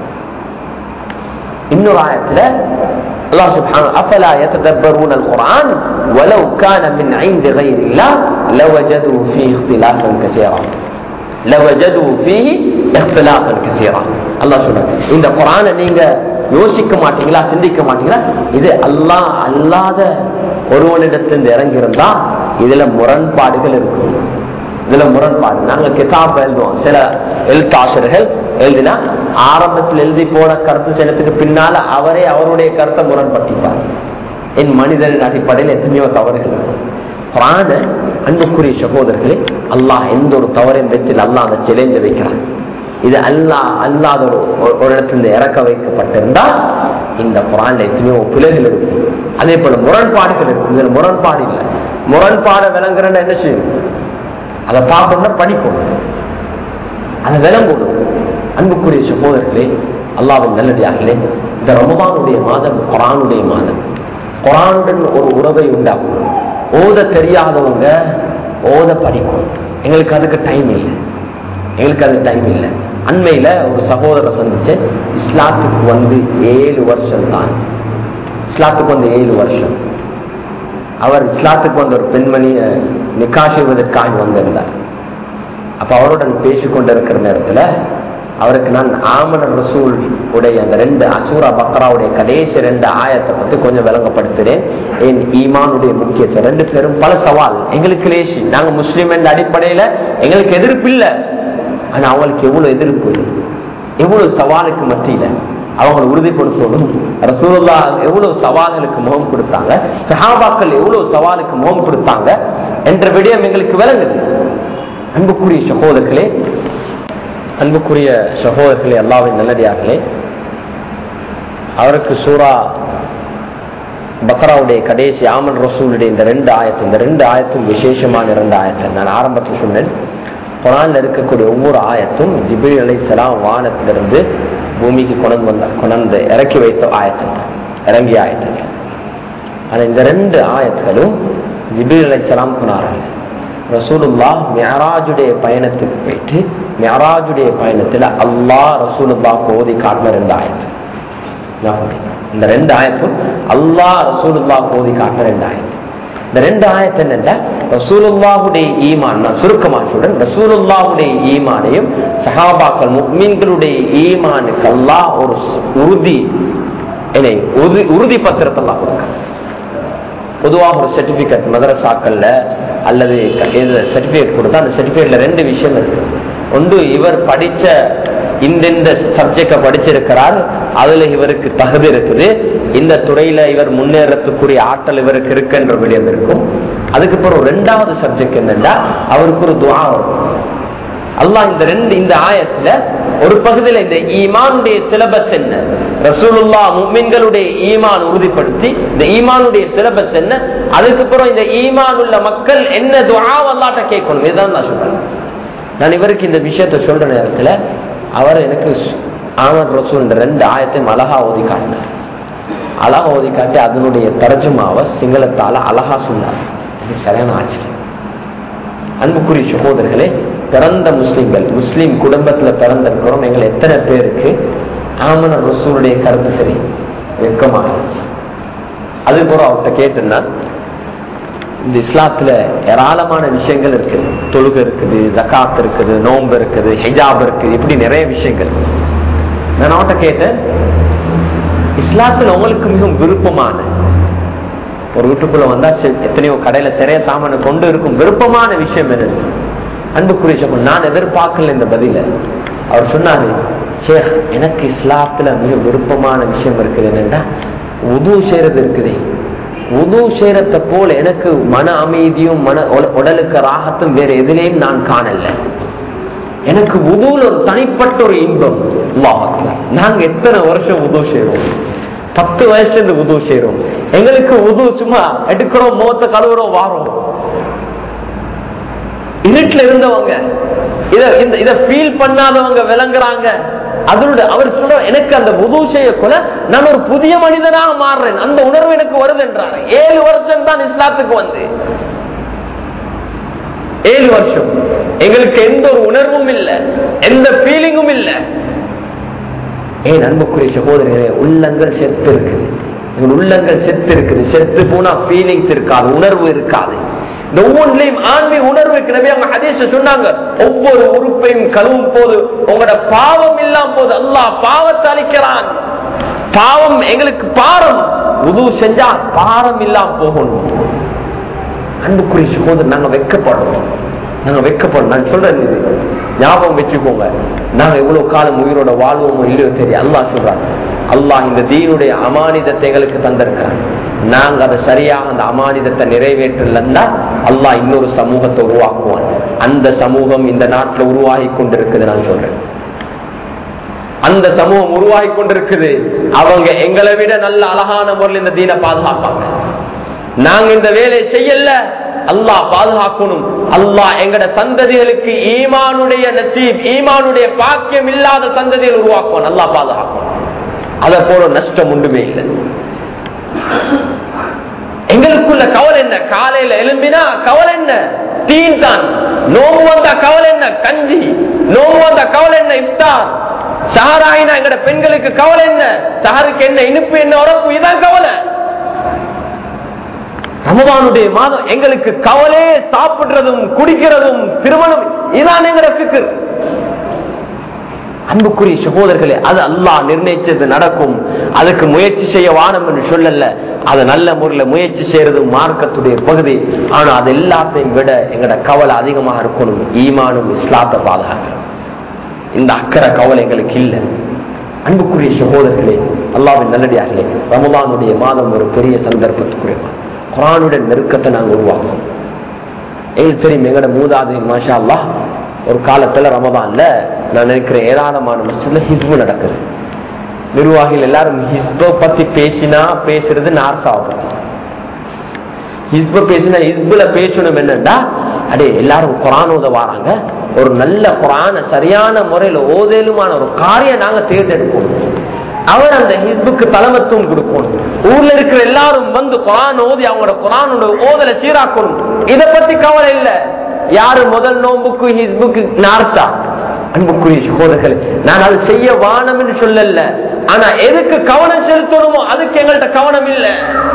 A: இன்னொரு ஆயத்துல அல்லாஹ் சுப்ஹானஹு அஃபலா யததப்பரூனல் குர்ஆன் வலவ் கான மின் இன்தி கைரில்லாஹ் லவஜது ஃபீஹி இக்திலாஃபன் கஸீரா லவஜது ஃபீஹி இக்திலாஃபன் கஸீரா. அல்லாஹ் சொல்றான், இந்த குர்ஆனை நீங்க யோசிக்க மாட்டீங்களா, சிந்திக்க மாட்டீங்களா, இது அல்லாஹ் அல்லாத ஒருவனிடத்திலிருந்து இறங்கி இருந்தா இதுல முரண்பாடுகள் இருக்கும். இதுல முரண்பாடு. நாங்க கிதாப் எழுதுவோம், சில எழுத்தாசிரியர்கள் எழுதினா ஆரம்பத்தில் எழுதி போன கருத்து செலுத்துக்கு பின்னால அவரே அவருடைய கருத்தை முரண்பட்டிப்பார். என் மனிதனின் அடிப்படையில் எத்தனையோ தவறுகள். குர்ஆன அன்புக்குரிய சகோதரர்களே, அல்லாஹ் எந்த ஒரு தவறின் வெற்றில் அல்லாஹ் அந்த சேலஞ்ச வைக்கிறான். இது அல்லாஹ் அல்லாத ஒரு ஒரு இடத்துல இறக்க வைக்கப்பட்டிருந்தா இந்த குர்ஆன்ல எத்தனையோ பிழைகள் இருக்கும். அதே போல முரண்பாடுகள் இருக்கும். இதுல முரண்பாடு இல்லை. முரண்பாடை விளங்குறேன்னா என்ன செய்யணும், அதை பார்க்கணும்னா படிக்கணும், அதை விளங்கணும். அன்புக்குரிய சகோதரர்களே, அல்லாஹ்வின் நல்லடியார்களே, இந்த ரமதானுடைய மாதம் குர்ஆனுடைய மாதம். குர்ஆனுடன் ஒரு உறவை உண்டாகும். ஓத தெரியாதவங்க ஓத படிக்கும். எங்களுக்கு அதுக்கு டைம் இல்லை, எங்களுக்கு அது டைம் இல்லை. அண்மையில ஒரு சகோதரர் சந்திச்சு, இஸ்லாத்துக்கு வந்து ஏழு வருஷம் தான், இஸ்லாத்துக்கு வந்து ஏழு வருஷம். அவர் இஸ்லாத்துக்கு வந்த ஒரு பெண்மணியை நிக்கா செய்வதற்காக வந்திருந்தார். அப்ப அவருடன் பேசிக்கொண்டிருக்கிற நேரத்துல அவருக்கு நான் ஆமன ரசூல் உடைய அந்த ரெண்டு அசூரா பக்ராவுடைய கடைசி ரெண்டு ஆயத்தை பத்தி கொஞ்சம் விளங்கப்படுத்துறேன். என் ஈமானுடைய முக்கியத்துவம். ரெண்டு பேரும் பல சவால். எங்களுக்கு லேசி, நாங்க முஸ்லீம் என்ற அடிப்படையில எங்களுக்கு எதிர்ப்பு இல்லை. ஆனா அவங்களுக்கு எவ்வளவு எதிர்ப்பு, எவ்வளவு சவாலுக்கு மத்தியில அவங்களை உறுதிப்படுத்தணும். ரசூலுல்லாஹ் எவ்வளவு சவால்களுக்கு முகம் கொடுத்தாங்க, சஹாபாக்கள் எவ்வளவு சவாலுக்கு முகம் கொடுத்தாங்க என்ற விடயம் எங்களுக்கு விளங்குது. அன்புக்குரிய சகோதரர்களே, அன்புக்குரிய சகோதரர்களே, அல்லாஹ்வின் நல்லடியார்களே, அவருக்கு சூரா பக்ராவுடைய கடைசி ஆமன் ரசூலுடைய இந்த ரெண்டு ஆயத்து, இந்த ரெண்டு ஆயத்தும் விசேஷமான இரண்டு ஆயத்து. நான் ஆரம்பத்தில் சொன்னேன், குர்ஆன்ல இருக்கக்கூடிய ஒவ்வொரு ஆயத்தும் ஜிப்ரீல் அலைஹிஸ்ஸலாம் வானத்திலிருந்து பூமிக்கு கொண்டு வந்த கொண்டு இறக்கி வைத்த ஆயத்துகள், இறங்கிய ஆயத்துகள். ஆனா இந்த ரெண்டு ஆயத்துகளும் ஜிப்ரீல் அலைஹிஸ்ஸலாம் கொண்டார்கள். ரசூலுல்லாஹ் மிஅராஜுடைய பயணத்துக்கு போயிட்டு மிஅராஜுடைய பயணத்துல அல்லாஹ் ரசூலுல்லாஹ் ஓதி காட்டின ரெண்டு ஆயத்து. இந்த ரெண்டு ஆயத்தும் அல்லாஹ் ரசூலுல்லாஹ் ஓதி காட்டின ரெண்டு ஆயத்து. இந்த ரெண்டு ஆயத்து என்னன்னா, ரசூலுல்லாஹுடைய ஈமான், நான் சுருக்கமா சொல்றேன், ரசூலுல்லாஹுடைய ஈமானையும் சஹாபாக்கள் முஃமின்களுடைய ஈமானுக்கு அல்லாஹ் ஒரு உறுதி உறுதி பத்திரத்தை எல்லாம் கொடுக்க. பொதுவாக ஒரு சர்டிபிகேட் மதரசாக்கள்ல அல்லது சர்டிபிகேட் கொடுத்தா அந்த சர்டிபிகேட்ல ரெண்டு விஷயம் இருக்கு. ஒன்று, இவர் படிச்ச இந்த சப்ஜெக்ட படிச்சிருக்கிறார், அதுல இவருக்கு தகுதி இருக்குது, இந்த துறையில இவர் முன்னேறத்துக்குரிய ஆற்றல் இவருக்கு இருக்குன்ற விடயம் இருக்கும். அதுக்கப்புறம் ரெண்டாவது சப்ஜெக்ட் என்னன்னா, அவருக்கு ஒரு துஆ இருக்கும். அல்லாஹ் இந்த ரெண்டு இந்த ஆயத்துல ஒரு பகுதியில இந்த ஈமானுடைய சிலபஸ் என்ன, ரசூலுல்லாஹ் முஃமின்களுடைய ஈமான் உறுதிப்படுத்தி இந்த ஈமானுடைய சிலபஸ் என்ன, அதுக்கப்புறம் இந்த ஈமான் உள்ள மக்கள் என்ன துஆ அல்லாஹ்ட்ட கேட்கணும், இதுதான் நான் சொல்றேன். நான் இவருக்கு இந்த விஷயத்த சொல்ற நேரத்துல அவர் எனக்கு ஆமன் ரசூல் ரெண்டு ஆயத்தையும் அழகா ஓதி காட்டினார். அழகா ஓதி காட்டி அதனுடைய தர்ஜுமாவை சிங்களத்தால அழகா சொன்னார். சரியான ஆச்சரியம். அன்புக்குரிய சகோதரர்களே, பிறந்த முஸ்லிம்கள், முஸ்லீம் குடும்பத்துல பிறந்திருக்கிறோம், எங்களை எத்தனை பேருக்கு ஆமன ரசூலுடைய கருத்து தெரியும்? வெக்கமாக இருந்துச்சு. அது போல அவர்கிட்ட கேட்டுன்னா, இந்த இஸ்லாத்துல ஏராளமான விஷயங்கள் இருக்குது, தொழுகை இருக்குது, ஜகாத் இருக்குது, நோன்பு இருக்குது, ஹிஜாப் இருக்குது, இப்படி நிறைய விஷயங்கள். நான் அவட்ட கேட்டேன், இஸ்லாத்துல உங்களுக்கு மிகவும் விருப்பமான ஒரு வீட்டுக்குள்ள வந்தா எத்தனையோ கடையில சிறைய சாமான கொண்டு இருக்கும் விருப்பமான விஷயம் என்ன? அன்புக்குரிய சகோதரர், நான் எதிர்பார்க்கல இந்த பதில. அவர் சொன்னாரு, ஷேக் எனக்கு இஸ்லாத்துல மிக விருப்பமான விஷயம் இருக்குது என்னன்னா உது செய்யறது இருக்குது. உது செய்யறத போல எனக்கு மன அமைதியும் மன உடலுக்கு ராகத்தும் வேற எதிலையும் நான் காணல. எனக்கு உதுல ஒரு தனிப்பட்ட ஒரு இன்பம். நாங்க எத்தனை வருஷம் உது செய்யறோம்? பத்து வயசுல இருந்து உது செய்யறோம். எங்களுக்கு உது சும்மா எடுக்கிறோம், முகத்தை கழுவுறோம், வாரோம். இருட்டுல இருந்தவங்க இத இத ஃபீல் பண்ணாதவங்க விளங்குறாங்க. அதனுடைய அவர் சொல்ற எனக்கு அந்த உது செய்ய கொல நான் ஒரு புதிய மனிதனாக மாறுறேன், அந்த உணர்வு எனக்கு வருது என்றார். ஏழு வருஷம் தான் இஸ்லாத்துக்கு வந்து, ஏழு வருஷம் எங்களுக்கு எந்த ஒரு உணர்வும் இல்லை, எந்த ஃபீலிங்கும் இல்லை. ஏன் அன்புக்குரிய சகோதரர்களே, உள்ளங்கள் செத்து இருக்குது. உள்ளங்கள் செத்து இருக்குது. செத்து போனா ஃபீலிங்ஸ் இருக்காது, உணர்வு இருக்காது. இந்த ஒவ்வொன்றிலையும் ஆன்மீக உணர்வு இருக்கிறவே. அவங்க ஹதீஸ் சொன்னாங்க, ஒவ்வொரு உறுப்பையும் கழுவும் போது உங்களோட பாவம் இல்லாம போது அல்லாஹ் பாவத்தை அளிக்கிறான். பாவம் எங்களுக்கு பாரம், உது செஞ்சா பாரம் இல்லாம போகணும். அன்புக்குரிய சகோதரர், நாங்க வெட்கப்படுறோம், நாங்க வெட்கப்படுறோம். நான் சொல்றேன், இது ஞாபகம் வச்சுக்கோங்க. நாங்க எவ்வளவு காலம் உயிரோட வாழ்வோமோ இல்லையோ தெரியும். அல்லாஹ் சொல்றான், அல்லாஹ் இந்த தீனுடைய அமானிதத்தை எங்களுக்கு தந்திருக்கிறான். நாங்க அதை சரியாக அந்த அமானிதத்தை நிறைவேற்றலன்னா அல்லாஹ் இன்னொரு சமூகத்தை உருவாக்குவான். அந்த சமூகம் இந்த நாட்டில் உருவாகி கொண்டிருக்குது. நான் சொல்றேன், அந்த சமூகம் உருவாகி கொண்டிருக்குது. அவங்க எங்களை விட நல்ல அழகான முறையில் இந்த தீனை பாதுகாப்பாங்க. நாங்க இந்த வேலையை செய்யல, அல்லாஹ் பாதுகாக்கணும். அல்லாஹ் எங்கட சந்ததிகளுக்கு ஈமானுடைய நசீப், ஈமானுடைய பாக்கியம் இல்லாத சந்ததிகள் உருவாக்குவான். அல்லாஹ் பாதுகாக்கணும். அதை போல நஷ்டம் ஒன்றுமே இல்லை. எங்களுக்குள்ள கவலை என்ன? காலையில எழும்பினா கவலை என்ன? தீன் தான். நோம்பு வந்தா கவலை என்ன? கஞ்சி. நோம்பு வந்தா கவலை என்ன? இஃப்தார். சஹராயினா எங்கட பெண்களுக்கு கவலை என்ன? சஹருக்கு என்ன இனிப்பு, என்ன உறப்பு, இதான் கவலை. ரமதானுடைய மாதம் எங்களுக்கு கவலையே சாப்பிடுறதும் குடிக்கிறதும் திருமணம், இதான் எங்கட ஃபிக்ர். அன்புக்குரிய சகோதரர்களே, அது அல்லாஹ் நிர்ணயிச்சது நடக்கும். அதுக்கு முயற்சி செய்ய வானம் என்று சொல்லல. அது நல்ல முறையில் முயற்சி செய்யறது மார்க்கத்துடைய பகுதி. ஆனா அது எல்லாத்தையும் விட எங்கட கவலை அதிகமாக இருக்கணும், ஈமானும் இஸ்லாத்தை பாதுகாக்கணும். இந்த அக்கறை கவலை எங்களுக்கு இல்லை. அன்புக்குரிய சகோதரர்களே, அல்லாஹ்வின் நல்லடியார்களே, ரமதானுடைய மாதம் ஒரு பெரிய சந்தர்ப்பத்துக்குரிய குர்ஆனுடைய நெருக்கத்தை நாங்கள் உருவாக்கும். எங்களுக்கு தெரியும், எங்கட மூதாதி மாஷா அல்லாஹ் ஒரு காலத்துல ரமதான்ல நான் நினைக்கிறேன் ஏராளமான மஸ்ஜித்ல ஹிஸ்பு நடக்குது. நிர்வாகிகள் எல்லாரும் ஹிஸ்ப பத்தி பேசினா பேசுறது நார்சாவை பத்தி. ஹிஸ்ப பேசினா ஹிஸ்புல பேசணும் என்னன்னா, அடே எல்லாரும் குர்ஆன் ஓத வாராங்க, ஒரு நல்ல குர்ஆனை சரியான முறையில ஓதேலுமான ஒரு காரியம் நாங்க தேர்ந்தெடுக்கணும். அவர் அந்த ஹிஸ்புக்கு தலைமத்துவம் கொடுக்கணும். ஊர்ல இருக்கிற எல்லாரும் வந்து குர்ஆன் ஓதி அவங்களோட குர்ஆனோட ஓதலை சீராக்கணும். இதை பத்தி கவலை இல்லை. யாரு முதல் நோம்புக்கு ஹிஸ்புக்கு நார்சா? அன்புக்குரிய சகோதரர்களே, நான் அது செய்ய வானம் என்று சொல்லல. ஆனா எதுக்கு கவனம் செலுத்தணுமோ அதுக்கு எங்கள்கிட்ட கவனம் இல்லை.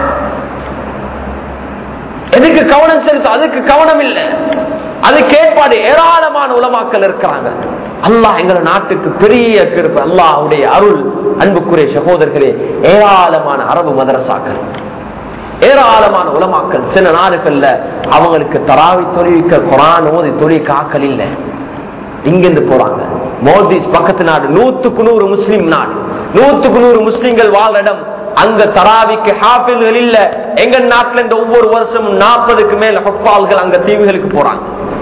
A: எதுக்கு கவனம் செலுத்த அதுக்கு கவனம் இல்லை. அதுக்கு ஏற்பாடு ஏராளமான உலமாக்கள் இருக்கிறாங்க. அல்லாஹ் எங்க நாட்டுக்கு பெரிய கிருபை, அல்லாஹ்வுடைய அருள். அன்புக்குரிய சகோதரர்களே, ஏராளமான அரபு மதரசாக்கள், ஏராளமான உலமாக்கள். சில நாடுகள்ல அவங்களுக்கு தராவி தொழிலுக்க குர்ஆன் ஓதி தொழில் காக்கல் இல்லை. இங்கிருந்து போறாங்க. மோதிஸ் பக்கத்து நாடு, நூத்துக்கு நூறு முஸ்லிம் நாடு, நூத்துக்கு நூறு முஸ்லிம்கள் வாழ்ற இடம். அங்க தராவிக்கு ஹாஃபில்கள் இல்ல. எங்க நாட்டுல இந்த ஒவ்வொரு வருஷம் நாற்பதுக்கு மேல ஹஃபால்கள் அங்க தீவுகளுக்கு போறாங்க,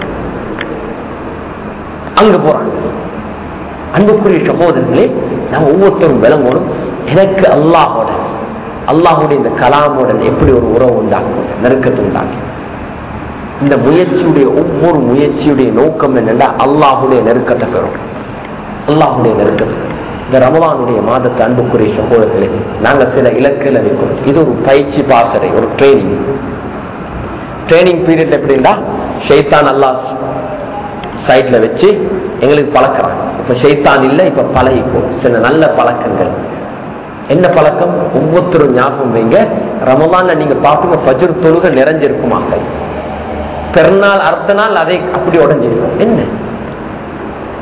A: அங்க போறாங்க. அன்புக்குரிய சகோதரர்களே, நம்ம ஒவ்வொருத்தரும் விளங்கணும், எனக்கு அல்லாஹோட அல்லாஹுடைய இந்த கலாமுடன் எப்படி ஒரு உறவு உண்டாக்கும், நெருக்கத்தை உண்டாக்கி. இந்த முயற்சியுடைய ஒவ்வொரு முயற்சியுடைய நோக்கம் என்னென்னா அல்லாஹுடைய நெருக்கத்தை பெறும், அல்லாஹுடைய நெருக்கத்தை. இந்த ரமலானுடைய மாதத்தை அன்புக்குரிய சகோதரர்களே, நாங்க சில இலக்குகளை வைக்கணும். இது ஒரு பயிற்சி பாசறை, ஒரு ட்ரைனிங் ட்ரைனிங் பீரியட். எப்படின்னா, ஷைத்தான் அல்லாஹ் சைட்ல வச்சு எங்களுக்கு பழக்கிறான். இப்ப ஷைத்தான் இல்லை, இப்ப பழகிக்கும் சில நல்ல பழக்கங்கள். என்ன பழக்கம்? ஒவ்வொருத்தரும் ஞாபகம் வைங்க, ரமலான்ல நீங்க பாப்பீங்க ஃபஜ்ர் தொழுகை நிறைஞ்சிருக்குமாங்க. பெருநாள் அடுத்த நாள் அதை அப்படி உடஞ்சிருக்கும். என்ன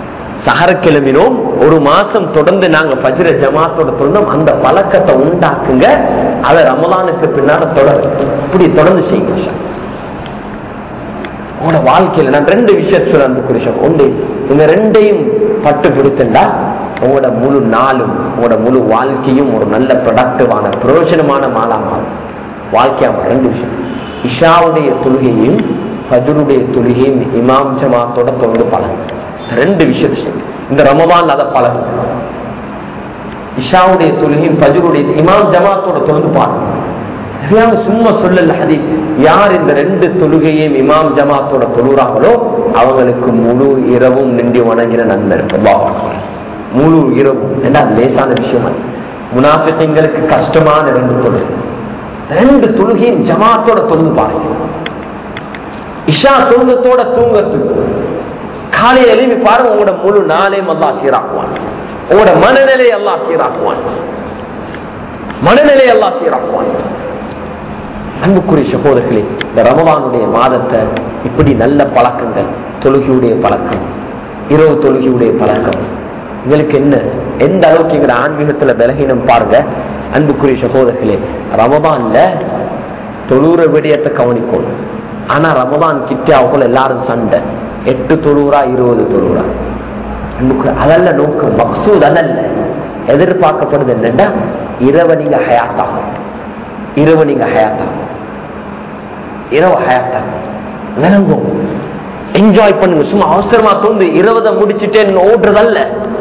A: சஹர கிளம்பினோம், ஒரு மாசம் தொடர்ந்து நாங்க ஃபஜ்ர ஜமாத்தோட தொழுந்தோம். அந்த பழக்கத்தை உண்டாக்குங்க, அதை ரமலானுக்கு பின்னால தொடர் இப்படி தொடர்ந்து செய்யுங்க. உங்களோட வாழ்க்கையில நான் ரெண்டு விஷயம் சொல்ல அன்புக்குரிய ஒன்று, இந்த ரெண்டையும் பட்டு பிடித்துண்டா உங்களோட முழு நாளும் உங்களோட முழு வாழ்க்கையும் ஒரு நல்ல ப்ரொடக்டிவான பிரயோஜனமான மாலாமா வாழ்க்கையாமா. ரெண்டு விஷயம், இஷாவுடைய தொழுகையும் ஃபஜ்ருடைய தொழுகையும் இமாம் ஜமாத்தோட தொடர்ந்து பழகு. ரெண்டு விஷயத்தை இந்த ரமலான் அதை பழகு. இஷாவுடைய தொழுகையும் ஃபஜ்ருடைய இமாம் ஜமாத்தோட தொடர்ந்து பாருங்க. சும்மா சொல்லல ஹதீஸ், யார் இந்த ரெண்டு தொழுகையும் இமாம் ஜமாத்தோட தொழுறாங்களோ அவங்களுக்கு முழு இரவும் நின்று வணங்கின நன்மை இருக்கு. முழு இரவும் என்ன லேசான விஷயம். முனாஃபிகளுக்கு கஷ்டமான ரெண்டு தொழுகை, ரெண்டு தொழுகையும் ஜமாத்தோட தொழுந்து பாருங்க. இஷா தொழுகத்தோட தூங்கத்துக்கு காலையை எழுப்பி பாருங்க, உங்களோட முழு நாளையும் அல்லாஹ் சீராக்குவான். உங்களோட மனநிலை அல்லாஹ் சீராக்குவான். மனநிலை அல்லாஹ் சீராக்குவான். அன்புக்குரிய சகோதரர்களே, இந்த ரமலானுடைய மாதத்தை இப்படி நல்ல பழக்கங்கள், தொழுகையுடைய பழக்கம், இரவு தொழுகையுடைய பழக்கம், உங்களுக்கு என்ன எந்த அளவுக்கு எங்க ஆன்மீகத்துல பலகீனம் பாருங்க. அன்புக்குரிய சகோதரர்களே, ரமலான்ல தொழுற விடயத்தை கவனிக்கணும். ஆனா ரமலான் கிட்டாவுக்குள்ள எல்லாரும் சண்டை, எட்டு தொழுறா இருபது தொழுறா. அதல்ல நோக்கம், மக்சூத் அதல்ல. எதிர்பார்க்கப்படுது என்னன்னா இரவு நீங்க ஹயாத்தாகும், இரவு நீங்க ஹயாத்தாகும், இரவு ஹயாத்தாகும், விளங்கும், என்ஜாய் பண்ணுங்க. சும்மா அவசரமா தோந்து இருபதை முடிச்சுட்டேன்னு ஓடுறதல்ல,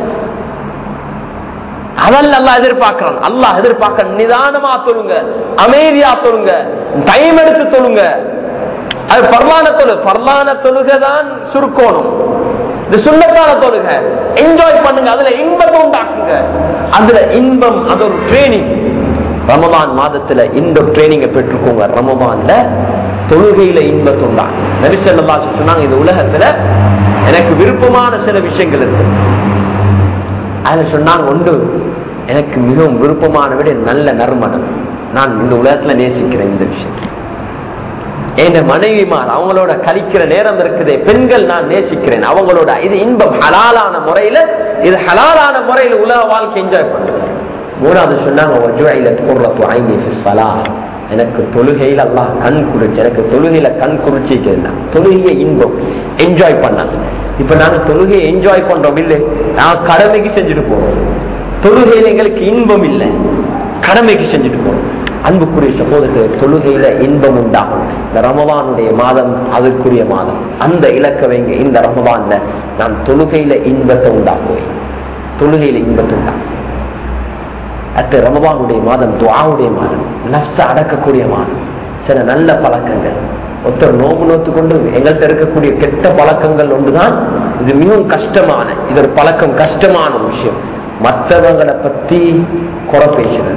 A: அதல்ல அல்லாஹ் எதிர்பார்க்கிறான். அல்லாஹ் எதிர்பார்க்க நிதானமா தொழுங்க, அமைதியா தொழுங்க, டைம் எடுத்து தொழுங்க. அது பர்லான தொழு பர்லான தொழுகைதான் சுருக்கோணும். இது சுண்ணத்தான தொழுகை, என்ஜாய் பண்ணுங்க, அதுல இன்பத்தை உண்டாக்குங்க. அதுல இன்பம், அது ஒரு ட்ரைனிங். ரமலான் மாதத்துல இந்த ட்ரைனிங்கை பெற்றுக்கோங்க. ரமலான்ல தொழுகையில இன்பத்தை உண்டாங்க. நபி ஸல்லல்லாஹு அலைஹி வஸல்லம் சொன்னாங்க, இந்த உலகத்துல எனக்கு விருப்பமான சில விஷயங்கள் இருக்கு. அதுல சொன்னாங்க, ஒன்று எனக்கு மிகவும் விருப்பமான விட நல்ல நறுமணம். நான் இந்த உலகத்துல நேசிக்கிறேன் இந்த விஷயம். என் மனைவிமார் அவங்களோட கழிக்கிற நேரம் இருக்குது, பெண்கள் நான் நேசிக்கிறேன் அவங்களோட. இது இன்பம் ஹலாலான முறையில, இது ஹலாலான முறையில உலக வாழ்க்கை என்ஜாய் பண்றேன். மூணாவது சொன்னாங்க, எனக்கு தொழுகையில அல்லாஹ் கண் குளிர்ச்சி, எனக்கு தொழுகையில கண் குளிர்ச்சிக்கு தொழுகையை இன்பம் என்ஜாய் பண்ணாங்க. இப்ப நாங்க தொழுகையை என்ஜாய் பண்றோம் இல்லை, நான் கடமைக்கு செஞ்சுட்டு போறோம். தொழுகையில எங்களுக்கு இன்பம் இல்லை, கடமைக்கு செஞ்சுட்டு போறோம். அன்புக்குரிய சகோதரர்களே, தொழுகையில இன்பம் உண்டாகும். இந்த ரமலானுடைய மாதம் அதற்குரிய மாதம். அந்த இலக்க வைங்க, இந்த ரமலான்ல நான் தொழுகையில இன்பத்தை உண்டாக்குவேன், தொழுகையில இன்பத்தை உண்டாகும். அடுத்த ரமலானுடைய மாதம் துஆவுடைய மாதம், நஃப்ஸ அடக்கக்கூடிய மாதம். சில நல்ல பழக்கங்கள், ஒருத்தர் நோம்பு நோத்து கொண்டு எங்கள்கிட்ட இருக்கக்கூடிய கெட்ட பழக்கங்கள் ஒன்றுதான் இது மிகவும் கஷ்டமான, இது ஒரு பழக்கம், கஷ்டமான விஷயம். மற்றவங்களை பத்தி குறை பேசுறது,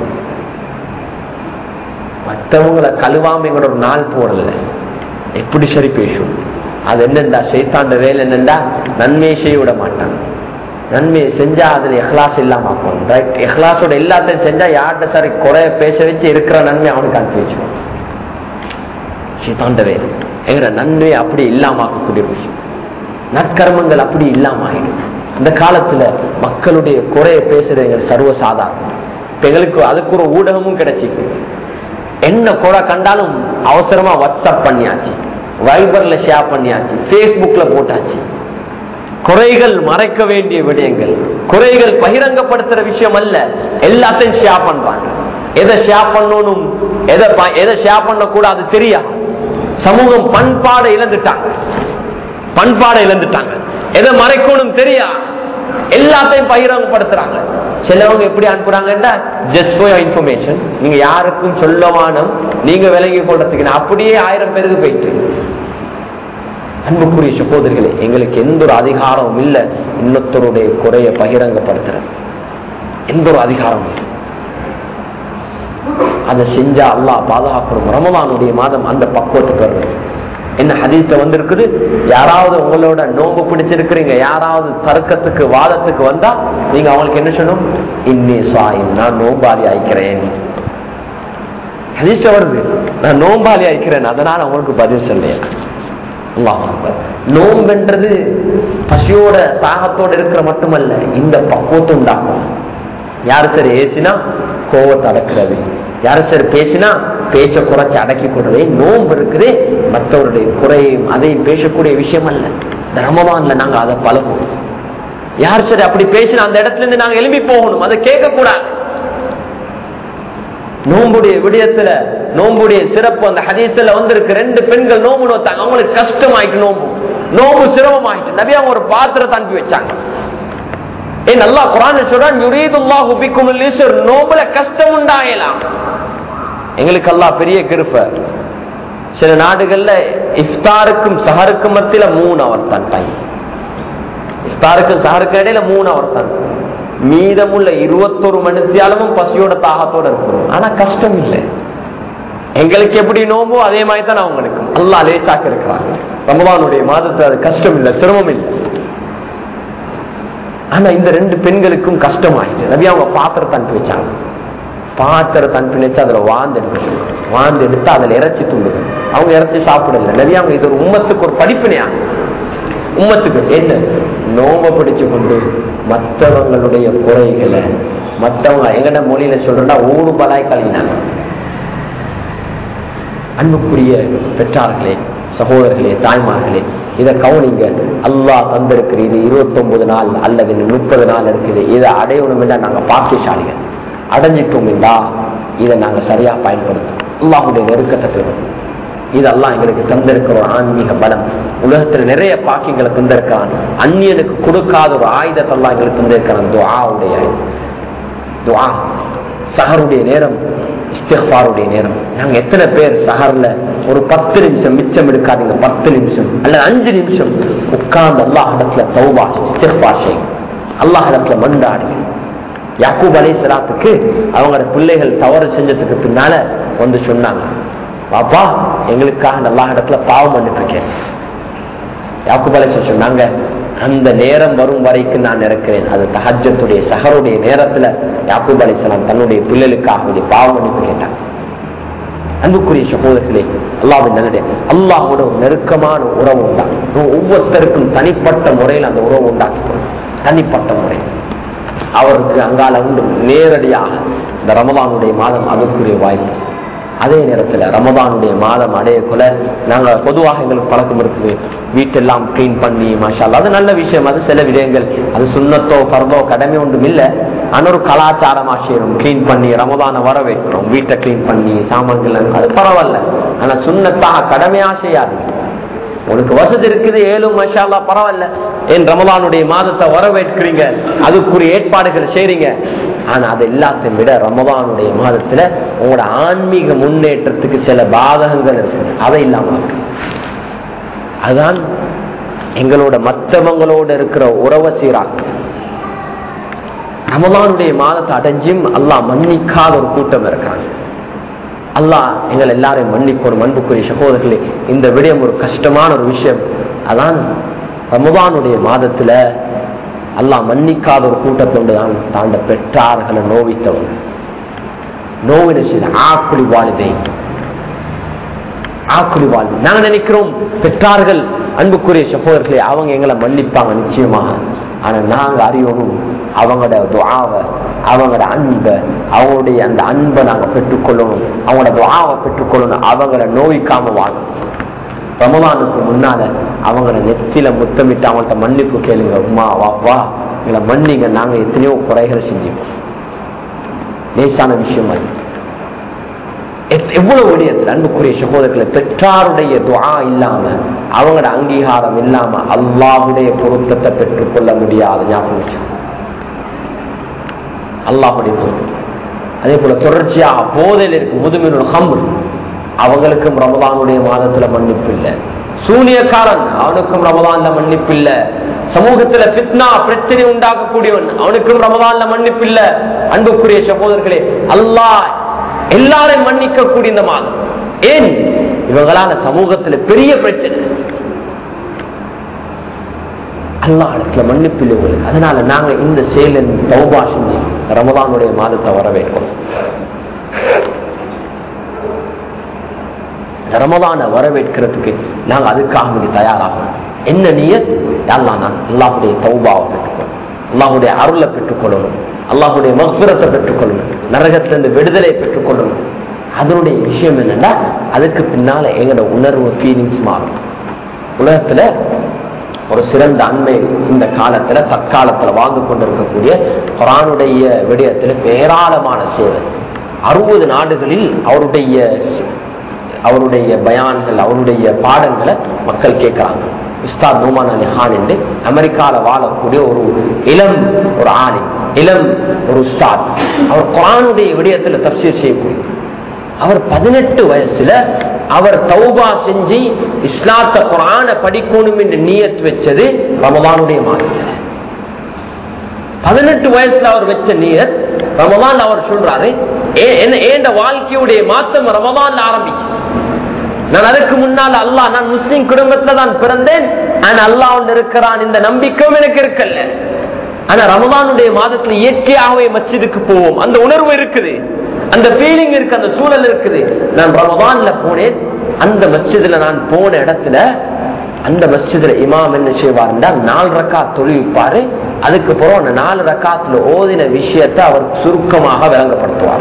A: மற்றவங்களை கழுவாம எங்களோட ஒரு நாள் போடல, எப்படி சரி பேசும். அது என்னண்டா சைத்தாண்ட வேலை என்னண்டா நன்மையை செய்ய விட மாட்டான். நன்மையை செஞ்சா அதுல இஹ்லாஸ் இல்லாம ஆக்கும். ரைட், இஹ்லாஸோட எல்லாத்தையும் செஞ்சா யார்கிட்ட சரி குறைய பேச வச்சு இருக்கிற நன்மை அவனுக்கு அனுப்பி வச்சுருவான். சைத்தாண்ட வேலை எங்கிற நன்மையை அப்படி இல்லாம ஆக்கக்கூடிய விஷயம். நற்கர்மங்கள் அப்படி இல்லாம ஆயிடும். இந்த காலத்துல மக்களுடைய குறைய பேசுறது சர்வசாதாரணம். எங்களுக்கு அதுக்கு ஒரு ஊடகமும் கிடைச்சிக்கு. என்ன குறை கண்டாலும் அவசரமா வாட்ஸ்அப் பண்ணியாச்சு, வைபர்ல ஷேர் பண்ணியாச்சு, பேஸ்புக்ல போட்டாச்சு. குறைகள் மறைக்க வேண்டிய விடயங்கள், குறைகள் பகிரங்கப்படுத்துற விஷயம் அல்ல, எல்லாத்தையும் ஷேர் பண்றாங்க. எதை ஷேர் பண்ணணும், எதை எதை ஷேர் பண்ண கூடாது தெரியா. சமூகம் பண்பாடை இழந்துட்டாங்க, பண்பாடை இழந்துட்டாங்க. எதை மறைக்கணும் தெரியா, எல்லாத்தையும் பகிரங்கப்படுத்துறாங்க. சிலவங்க எப்படி அனுப்புறாங்கன்னா ஜஸ்ட் ஃபார் யுவர் இன்ஃபர்மேஷன், நீங்க யாருக்கும் சொல்லவானும் நீங்க விலகி கொள்றதுக்கு, அப்படியே ஆயிரம் பேருக்கு போயிட்டு. அன்புக்குரிய சகோதரிகளே, எங்களுக்கு எந்த ஒரு அதிகாரமும் இல்லை இன்னொருத்தருடைய குறைய பகிரங்கப்படுத்துறது, எந்த ஒரு அதிகாரமும் இல்லை. அதை செஞ்சா அல்லாஹ் பாதுகாக்கணும். ரமலானுடைய மாதம் அந்த பக்குவத்துக்கு வருது. என்ன ஹதீஸ்ல வந்திருக்குது, யாராவது உங்களோட நோம்பு பிடிச்சிருக்கிறீங்க, யாராவது தர்க்கத்துக்கு வாதத்துக்கு வந்தா நீங்க அவங்களுக்கு என்ன சொல்லணும், இன்னி சாயின், நான் நோம்பாளி ஆயிக்கிறேன். ஹதீஸ்ல வருது, நான் நோம்பாளி ஆயிக்கிறேன், அதனால அவங்களுக்கு பதில் சொல்லையா. அல்லாஹ் அக்பர். நோம்புன்றது பசியோட தாகத்தோட இருக்கிற மட்டுமல்ல, இந்த பக்குவத்தை உண்டாகும். யாரு சரி ஏசினா கோவத்தை அடக்கிறது, யாரு சரி பேசினா பேச்ச குறைச்சி அடக்கி கொள்றதே நோம்பு இருக்குது. மற்றவருடைய குறையும் அதையும் பேசக்கூடிய விஷயம் அல்ல. இந்த ரமதான்ல நாங்க அதை பழகுவோம். யார் சரி அப்படி பேசினா அந்த இடத்துல இருந்து நாங்க எழுப்பி போகணும், அதை கேட்க கூடாது. நோம்புடைய விடயத்துல நோம்புடைய சிறப்பு அந்த ஹதீஸ்ல வந்திருக்கு. ரெண்டு பெண்கள் நோம்பு நோத்தாங்க, அவங்களுக்கு கஷ்டமாயிட்டு நோம்பு நோம்பு சிரமமாயிட்டு நபி அவங்க ஒரு பாத்திரத்தை அனுப்பி வச்சாங்க. ஏன் அல்லாஹ் குர்ஆன்ல சொல்றான் யுரீதுல்லாஹு பிக்குமுல் யுஸ்ர், நோம்புல கஷ்டம் உண்டாயலாம். எங்களுக்கு அல்லாஹ் பெரிய கிருபை. சில நாடுகள்ல இஃப்தாருக்கும் சஹருக்கும் மத்தியில மூணு அவர் தான் டைம். இஃப்தாருக்கும் சஹருக்கும் இடையில மூணு அவர் தான். மீதமுள்ள இருபத்தொரு மணித்தியாலமும் பசியோட தாகத்தோட இருக்கணும். ஆனா கஷ்டம் இல்லை. எங்களுக்கு எப்படி நோம்போ அதே மாதிரி தான் அவங்களுக்கு அல்லாஹ் லேசாக்க இருக்கிறாங்க. ரமதானுடைய மாதத்துல அது கஷ்டம் இல்லை, சிரமம் இல்லை. ஆனா இந்த ரெண்டு பெண்களுக்கும் கஷ்டமாயிட்டு நபி அவங்க பாத்திரத்தை அனுப்பி வச்சாங்க. பாத்திரத்தை அனுப்பி வச்சு அதுல வாழ்ந்து எடுக்க வாழ்ந்து எடுத்து அதுல இறைச்சி துண்டுங்க. அவங்க இறைச்சி சாப்பிடல. நபி அவங்க இது ஒரு உம்மத்துக்கு ஒரு படிப்பினையா, உம்மத்துக்கு என்ன நோம்ப பிடிச்சு கொண்டு மற்றவங்களுடைய குறைகளை மற்றவங்க எங்கட மொழியில சொல்றா ஊரு பலாய் கழினாங்க. அன்புக்குரிய பெற்றார்களே, சகோதரர்களே, தாய்மார்களே, இதை கவனிங்க. அல்லாஹ் தந்திருக்கிற இது இருபத்தி ஒன்பது நாள் அல்லது முப்பது நாள் இருக்குது. இதை அடையணும் என்றா நாங்க பாக்கியசாலிகள். அடைஞ்சிட்டோம் என்றா இதை நாங்க சரியா பயன்படுத்தோம். அல்லாஹுடைய நெருக்கத்தை பெறும். இதெல்லாம் எங்களுக்கு தந்திருக்கிற ஒரு ஆன்மீக பலம். உலகத்துல நிறைய பாக்கியங்களை தந்திருக்கான். அந்நியனுக்கு கொடுக்காத ஒரு ஆயுதத்தெல்லாம் எங்களுக்கு தந்திருக்கிறான். துஆவுடைய ஆயுதம். துஆ சஹருடைய நேரம், இஸ்திக்ஃபாருடைய நேரம். நாங்க எத்தனை பேர் சஹர்ல ஒரு பத்து நிமிஷம் மிச்சம் எடுக்காதீங்க, பத்து நிமிஷம் அல்லது அஞ்சு நிமிஷம் உட்கார்ந்து அல்லாஹ் இடத்துல தௌபா இஸ்திக்ஃபார் செய்யும், அல்லாஹ் இடத்துல மண்டாடுங்க. யாக்கூப் அலைஹிஸ்ஸலாத்துக்கு அவங்களோட பிள்ளைகள் தவறு செஞ்சதுக்கு பின்னால வந்து சொன்னாங்க, பாப்பா எங்களுக்காக அல்லாஹ் இடத்துல பாவம் பண்ணிருக்கேன். யாக்கூப் அலைஹிஸ்ஸலாம் சொன்னாங்க, அந்த நேரம் வரும் வரைக்கும் நான் இருக்கிறேன். அது தஹஜ்ஜுடைய சஹருடைய நேரத்துல யாக்கூப் அலைஹிஸ்ஸலாம் தன்னுடைய பிள்ளைகளுக்காக வேண்டிய பாவம் மன்னிப்பு கேட்டாங்க. அன்புக்குரிய சகோதரர்களே, அல்லாஹ்வின் நல்லடியே, அல்லாஹ்வோட ஒரு நெருக்கமான உறவு உண்டாகும். ஒவ்வொருத்தருக்கும் தனிப்பட்ட முறையில் அந்த உறவு உண்டாக்கணும். தனிப்பட்ட முறை அவருக்கு அங்கால உண்டு. நேரடியாக இந்த ரமலானுடைய மாதம் அதுக்குரிய வாய்ப்பு. அதே நேரத்தில் ரமதானுடைய மாதம் அடையக்குள்ள நாங்க பொதுவாக எங்களுக்கு பழக்கம் இருக்குது, வீட்டெல்லாம் கிளீன் பண்ணி மாஷா அல்லாஹ், அது நல்ல விஷயம். அது சில விடயங்கள் அது சுன்னத்தோ பர்தோ கடமை ஒன்றும் இல்லை. ஆனால் ஒரு கலாச்சாரமா செய்யறோம், கிளீன் பண்ணி ரமதானை வர வைக்கிறோம், வீட்டை கிளீன் பண்ணி சாமான்கள், அது பரவாயில்ல. ஆனா சுன்னத்தாக கடமையா செய்யாது. உனக்கு வசதி இருக்குது, ஏழும் மாஷா அல்லாஹ் பரவாயில்ல, ஏன் ரமலானுடைய மாதத்தை வரவேற்கிறீங்க, அதுக்குரிய ஏற்பாடுகள் செய்றீங்க. ஆனா அது எல்லாத்தையும் விட ரமலானுடைய மாதத்துல உங்களோட ஆன்மீக முன்னேற்றத்துக்கு சில பாதகங்கள் இருக்கு, அதை இல்லாம இருக்கு. அதுதான் எங்களோட மற்றவங்களோட இருக்கிற உறவை சீராக்கு. ரமலானுடைய மாதத்தை அடைஞ்சும் அல்லாஹ் மன்னிக்காத ஒரு கூட்டம் இருக்காங்க. அல்லாஹ் எங்கள் எல்லாரையும் மன்னிக்கணும். அன்புக்குரிய சகோதரர்களே, இந்த விடயம் ஒரு கஷ்டமான ஒரு விஷயம். அதான் ரமலானுடைய மாதத்துல அல்லாஹ் மன்னிக்காத ஒரு கூட்டத்தோடு தான் தாண்ட பெற்றார்களை நோவித்தவங்க. நோவின செய்த ஆக்குழி வாழ்வை ஆக்குழி வாழ்வு நாங்க நினைக்கிறோம் பெற்றார்கள், அன்புக்குரிய சகோதரர்களே, அவங்க எங்களை மன்னிப்பாங்க நிச்சயமாக. ஆனா நாங்க அறியணும் அவங்களோட துஆவை, அவங்களோட அன்பை, அவங்களுடைய அந்த அன்பை நாங்க பெற்றுக்கொள்ளணும், அவங்களோட துஆவை பெற்றுக்கொள்ளணும். அவங்களை நோய்க்காம வாழணும். ரமலானுக்கு முன்னால அவங்களை நெத்தில முத்தமிட்டு அவங்கள்ட்ட மன்னிப்பு கேளுங்க. உமா வாப்பா எங்களை மன்னிங்க, நாங்க எத்தனையோ குறைகள் செஞ்சுப்போம். லேசான விஷயம் அது. எவ்வளவு விடயத்தில் அன்புக்குரிய சகோதரர்களை பெற்றாருடைய துஆ இல்லாம, அவங்களோட அங்கீகாரம் இல்லாம அல்லாஹ்வுடைய பொருத்தத்தை பெற்றுக் கொள்ள முடியாது. ஞாபகம் அல்லாஹ்வுடைய பொருத்தம். அதே போல தொடர்ச்சியாக போதையில் இருக்கும் முதுமினுல் ஹம்ர், அவங்களுக்கும் ரமலானுடைய மாதத்துல மன்னிப்பு இல்லை. சூனியக்காரன், அவனுக்கும் ரமலான்ல மன்னிப்பு இல்லை. சமூகத்துல பித்னா பிரச்சனை உண்டாக்கக்கூடியவன், அவனுக்கும் ரமலான்ல மன்னிப்பு இல்லை. அன்புக்குரிய சகோதரர்களே, அல்லாஹ் எல்லாரையும் மன்னிக்க கூடிய இந்த மாதம். ஏன்? இவங்களால சமூகத்துல பெரிய பிரச்சனை, அல்லாஹ் இடத்துல மன்னிப்பு இல்லை உங்களுக்கு. அதனால நாங்க இந்த செயலின் தௌபா செஞ்சு ரமலானுடைய மாதத்தை வரவேற்கணும். ரமலானை வரவேற்கிறதுக்கு நாங்கள் அதுக்காக வேண்டி தயாராகணும். என்ன நியத்? அல்லாஹ் நான் அல்லாஹுடைய தௌபாவை பெற்றுக்கொள்ளணும், அல்லாஹுடைய அருளை பெற்றுக்கொள்ளணும், அல்லாஹுடைய மக்ஃபிரத்தை பெற்றுக்கொள்ளணும், நரகத்திலிருந்து விடுதலை பெற்றுக்கொள்ளணும். அதனுடைய விஷயம் என்னன்னா அதுக்கு பின்னால எங்களோட உணர்வு ஃபீலிங்ஸ் மாறும். உலகத்துல ஒரு சிறந்த அண்மை இந்த காலத்துல தற்காலத்துல வாழ்ந்து கொண்டிருக்கக்கூடிய குர்ஆனுடைய விடயத்துல ஏராளமான சேவை. அறுபது நாடுகளில் அவருடைய அவருடைய பயான்கள் அவருடைய பாடங்களை மக்கள் கேட்கிறாங்க. உஸ்தாத் நூமான் அலி கான் என்று அமெரிக்கால வாழக்கூடிய ஒரு இளம் ஒரு ஆணி இளம் ஒரு உஸ்தாத். அவர் குர்ஆனுடைய விடயத்துல தஃப்சீர் செய்யக்கூடிய அவர் பதினெட்டு வயசுல அவர் தௌபா செஞ்சு இஸ்லாத்த குர்ஆனை படிக்கணும் என்று நியத் வச்சது ரமலானுடைய மாதத்துல. பதினெட்டு வயசுல அவர் வச்ச நியத் ரமலான். அவர் சொல்றாரு ஏண்ட வாழ்க்கையுடைய மாற்றம் ரமலான்ல ஆரம்பிச்சு. நான் அதுக்கு முன்னால் அல்லாஹ் நான் முஸ்லிம் குடும்பத்துல தான் பிறந்தேன், ஆனா அல்லாஹ் ஒன்று இருக்கிறான் இந்த நம்பிக்கையும் எனக்கு இருக்கல்ல. ஆனா ரமலானுடைய மாதத்துல இயற்கையாகவே மஸ்ஜிதுக்கு போவோம், அந்த உணர்வு இருக்குது, அந்த ஃபீலிங் இருக்கு, அந்த சூழல் இருக்குது. நான் ரமலான்ல போனேன், அந்த மஸ்ஜிதுல நான் போன இடத்துல அந்த மஸ்ஜிதுல இமாம் என்ன செய்வார் என்றால் நாலு ரக்காத் தொழுவிப்பாரு. அதுக்கு பிறகு அந்த நாலு ரக்காத்துல ஓதின விஷயத்தை அவர் சுருக்கமாக விளங்கப்படுத்துவார்.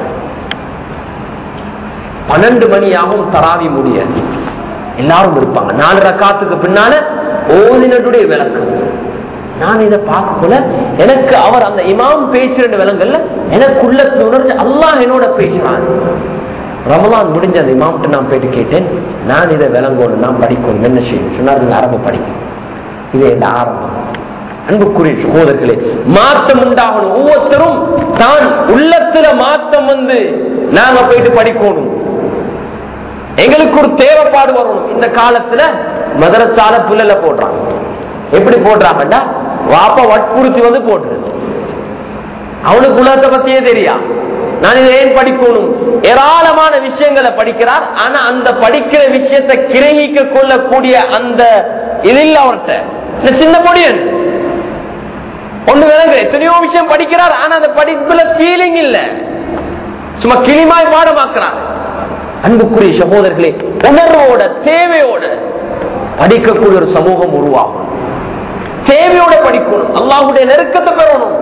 A: பன்னெண்டு மணியாகவும் தராவி முடிய எல்லாரும் இருப்பாங்க. நாலு ரக்காத்துக்கு பின்னால ஓதினுடைய விளக்கம். நான் இதை பார்க்கக்குள்ள எனக்கு அவர் அந்த இமாம் பேசுற விலங்கல்ல எனக்குள்ள உணர்ந்து அல்லாஹ் என்னோட பேசுறான். ரமலான் முடிஞ்ச அந்த இமாம்கிட்ட நான் போயிட்டு கேட்டேன், நான் இதை விளங்கணும், நான் படிக்கணும், என்ன செய்யணும் சொன்னார். அரபு படிக்கும், இது என்ன ஆரம்பம். அன்புக்குரிய சகோதரர்களே, மாற்றம் உண்டாகணும். ஒவ்வொருத்தரும் தான் உள்ளத்துல மாற்றம் வந்து நாங்க போயிட்டு படிக்கணும். எங்களுக்கு ஒரு தேவைப்பாடு வரணும். இந்த காலத்துல மதரசால பிள்ளைல போடுறாங்க. எப்படி போடுறாங்கடா, வாப்பா வற்புறுத்தி வந்து போட்டுரு. அவனுக்கு உலகத்தை பத்தியே தெரியா, நான் இதை ஏன் படிக்கணும். ஏராளமான விஷயங்களை படிக்கிறார், ஆனா அந்த படிக்கிற விஷயத்தை கிரகிக்க கொள்ளக்கூடிய அந்த இதில் அவர்கிட்ட இந்த சின்ன பொடியன் ஒண்ணு விளங்கு. எத்தனையோ விஷயம் படிக்கிறார், ஆனா அந்த படிப்புல ஃபீலிங் இல்ல, சும்மா கிளிமாய் பாடமாக்குறார். அன்புக்குரிய சகோதரர்களே, உணர்வோட தேவையோட படிக்கக்கூடிய ஒரு சமூகம் உருவாகும். தேவையோட படிக்கணும், அல்லாஹ்வுடைய நெருக்கத்தை பெறணும்.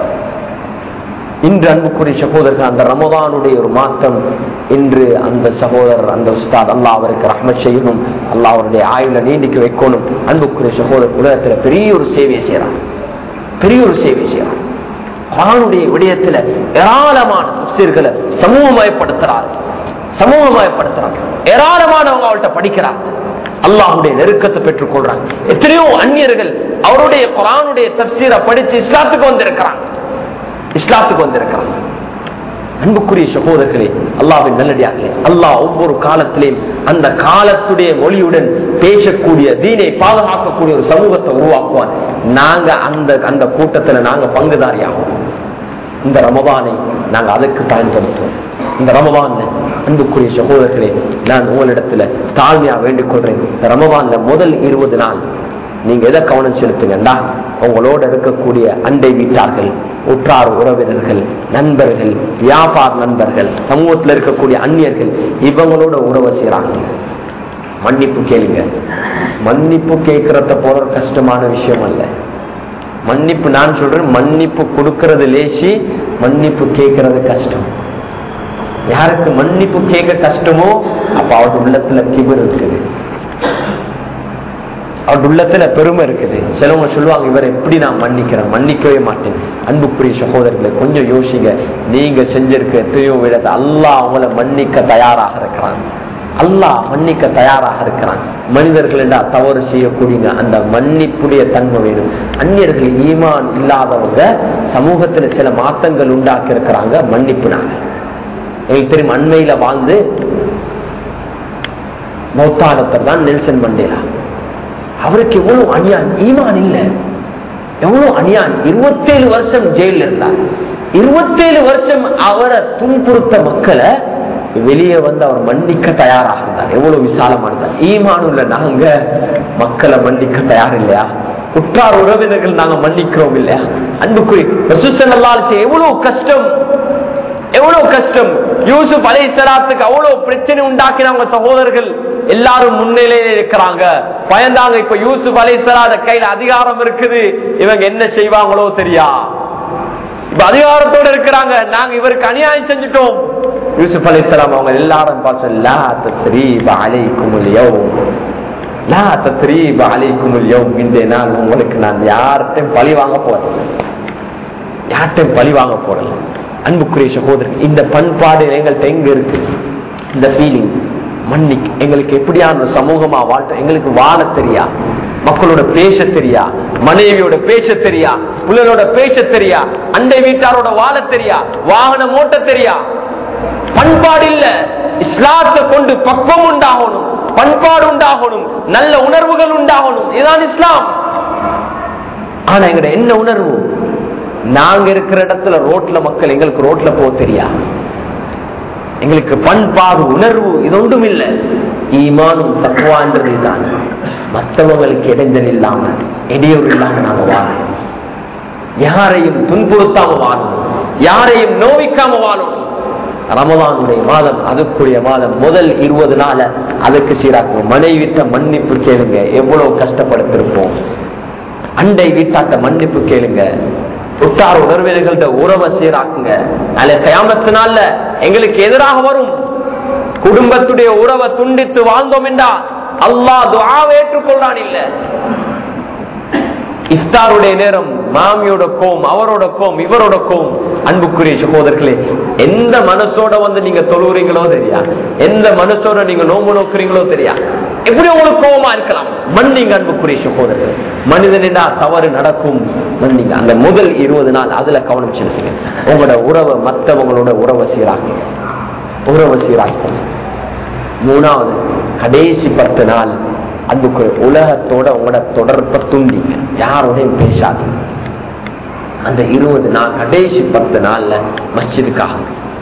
A: இன்று அன்புக்குரிய சகோதரர்கள் அந்த ரமதானுடைய ஒரு மாற்றம் இன்று அந்த சகோதரர் அந்த உஸ்தாத் அல்லாஹ் அவருக்கு ரஹ்மத் செய்யணும், அல்லாஹ் அவருடைய ஆயுள நீண்டிக்க வைக்கணும். அன்புக்குரிய சகோதரர் உலகத்துல பெரிய ஒரு சேவையை செய்யறான், பெரிய ஒரு சேவை செய்யறான். குர்ஆனுடைய விடயத்துல ஏராளமான தஃப்சீர்களை சமூகமயப்படுத்துறார், சமூகமயப்படுத்துறாங்க. ஏராளமானவங்க அவள்கிட்ட படிக்கிறாங்க, அல்லாஹ்வுடைய நெருக்கத்தை பெற்றுக் கொள்றாங்க. எத்தனையோ அந்நியர்கள் அவருடைய குர்ஆனுடைய தஃப்சீரை படிச்சு இஸ்லாத்துக்கு வந்திருக்கிறாங்க, இஸ்லாத்துக்கு வந்திருக்கிறாங்க. அன்புக்குரிய சகோதரர்களே, அல்லாஹ்வின் நல்லடியார்களே, அல்லாஹ் ஒவ்வொரு காலத்திலேயும் அந்த காலத்துடைய மொழியுடன் பேசக்கூடிய தீனை பாதுகாக்கக்கூடிய ஒரு சமூகத்தை உருவாக்குவான். நாங்க அந்த அந்த கூட்டத்துல நாங்க பங்குதாரியாகும். இந்த ரமதானை நாங்க அதுக்கு பயன்படுத்துவோம். இந்த ரமதான் அன்புக்குரிய சகோதரர்களே, நான் உங்களிடத்துல தாழ்மையா வேண்டிக் கொள்றேன். ரமதான்ல முதல் இருபது நாள் நீங்க எதை கவனம் செலுத்துங்கண்டா, உங்களோட இருக்கக்கூடிய அண்டை வீட்டார்கள், உற்றார் உறவினர்கள், நண்பர்கள், வியாபார நண்பர்கள், சமூகத்தில் இருக்கக்கூடிய அந்நியர்கள், இவங்களோட உறவை செய்யறாங்க. மன்னிப்பு கேளுங்க. மன்னிப்பு கேட்கறத போற கஷ்டமான விஷயம் அல்ல. மன்னிப்பு நான் சொல்றேன், மன்னிப்பு கொடுக்கறது லேசி, மன்னிப்பு கேட்கறது கஷ்டம். யாருக்கு மன்னிப்பு கேட்க கஷ்டமோ அப்ப அவருடைய உள்ளத்துல கிபர் இருக்குது, அவருடைய உள்ளத்துல பெருமை இருக்குது. சிலவங்க சொல்லுவாங்க, இவர் எப்படி நான் மன்னிக்கிறேன், மன்னிக்கவே மாட்டேன். அன்புக்குரிய சகோதரர்களை கொஞ்சம் யோசிங்க. நீங்க செஞ்சிருக்க எத்தனையோ விடத்தை அல்லாஹ் அவங்கள மன்னிக்க தயாராக இருக்கிறான், அல்லாஹ் மன்னிக்க தயாராக இருக்கிறான். மனிதர்கள் என்றா தவறு செய்யக்கூடிய அந்த மன்னிப்புடைய தன்மை வேணும். அந்நியர்கள் ஈமான் இல்லாதவங்க சமூகத்துல சில மாற்றங்கள் உண்டாக்கி இருக்கிறாங்க மன்னிப்புனாங்க. எங்களுக்கு தெரியும், அண்மையில வாழ்ந்து மௌத்தானத்தர் தான் நெல்சன் மண்டேலா. அவருக்கு எவ்வளவு அநியாயம், ஈமான் இல்ல, எவ்வளவு அநியாயம். இருபத்தேழு வருஷம் ஜெயில இருந்தார். இருபத்தேழு வருஷம் அவரை துன்புறுத்த மக்களை வெளியே வந்து அவர் மன்னிக்க தயாராக இருந்தார். எவ்வளவு விசாலமானதார். ஈமான் உள்ள நாங்க மக்களை மன்னிக்க தயார் இல்லையா? உற்றார் உறவினர்கள் நாங்க மன்னிக்கிறோம் இல்லையா? அன்புக்குரிய எவ்வளவு கஷ்டம், எவ்வளவு கஷ்டம். யூசுப் அலைஹிஸ்ஸலாத்துக்கு அவ்வளவு பிரச்சனை உண்டாக்கினவங்க சகோதரர்கள். எல்லாரும் முன்னிலையில இருக்கிறாங்க, பயந்தாங்க. இப்ப யூசுப் அலைஹிஸ்ஸலாம் கையில அதிகாரம் இருக்குது, இவங்க என்ன செய்வாங்களோ தெரியா. இப்ப அதிகாரத்தோட இருக்கிறாங்க, நாங்க இவருக்கு அநியாயம் செஞ்சுட்டோம். யூசுப் அலைஹிஸ்ஸலாம் அவங்க எல்லாரும் பார்த்து லா தத்ரீப அலைக்குமுல் யௌம், லா தத்ரீப அலைக்குமுல் யௌம், இந்த நாள் உங்களுக்கு நான் யார்கிட்டையும் பழி வாங்க போறேன், யார்கிட்டையும் பழி வாங்க போறேன். அன்புக்குரிய சகோதரர், இந்த பண்பாடு எங்கள்கிட்ட எங்க இருக்கு? இந்த ஃபீலிங்ஸ் மன்னிக்கு எங்களுக்கு எப்படியான சமூகமா வாழ்ற, எங்களுக்கு வாழ தெரியா, மக்களோட பேச தெரியா, மனைவியோட பேச தெரியா, புள்ளரோட பேச தெரியா, அண்டை வீட்டாரோட வாழ தெரியா, வாகனம் ஓட்ட தெரியா. பண்பாடு இல்ல. இஸ்லாத்தை கொண்டு பக்குவம் உண்டாகணும், பண்பாடு உண்டாகணும், நல்ல உணர்வுகள் உண்டாகணும். இதுதான் இஸ்லாம். ஆனா எங்கட என்ன உணர்வு? நாங்க இருக்கிற இடத்துல ரோட்ல மக்கள் எங்களுக்கு ரோட்ல போக தெரியா, எங்களுக்கு பண்பாடு உணர்வு இது ஒன்றும் இல்லை. ஈமானும் தக்குவான்றது தான். மற்றவங்களுக்கு இடைஞ்சல் இல்லாம இடையூறு இல்லாம நாம வாழணும், யாரையும் துன்புறுத்தாம வாழணும், யாரையும் நோவிக்காம வாழணும். ரமலானுடைய மாதம் அதுக்குரிய மாதம். முதல் இருபது நாள அதுக்கு சீராக்கும். மனைவிட்ட மன்னிப்பு கேளுங்க, எவ்வளவு கஷ்டப்படுத்திருப்போம். அண்டை வீட்டாட்ட மன்னிப்பு கேளுங்க, உற்றார் உணர்வுகள உறவை சீராக்குங்க. அல்ல கயாமத்தினால எங்களுக்கு எதிராக வரும் குடும்பத்துடைய உறவை துண்டித்து வாழ்ந்தோம் என்றா அல்லாஹ் துஆவை ஏற்றுக்கொள்றான். இல்ல இஃப்தாருடைய நேரம் மாமியோட கோம், அவரோட கோம், இவரோட கோம். அன்புக்குரிய சகோதரர்களே, எந்த மனசோட வந்து நீங்க தொழுகிறீங்களோ தெரியா, எந்த மனசோட நீங்க நோம்பு நோக்குறீங்களோ தெரியா, எப்படி உங்களுக்கு கோபமா இருக்கலாம். மன்னிங்க அன்புக்குரிய சகோதரர்கள். மனிதனா தவறு நடக்கும், மன்னிங்க. அந்த முதல் இருபது நாள் அதுல கவனம் செலுத்துங்க. உங்களோட உறவை மற்றவங்களோட உறவை சீராக்குங்க, உறவை சீராக்கும். மூணாவது கடைசி பத்து நாள் அன்புக்குரிய உலகத்தோட உங்களோட தொடர்பை துண்டிங்க, யாரோடையும் பேசாதீங்க. அந்த இருபது நாள் கடைசி பத்து நாள்ல மஸ்ஜிதுக்காக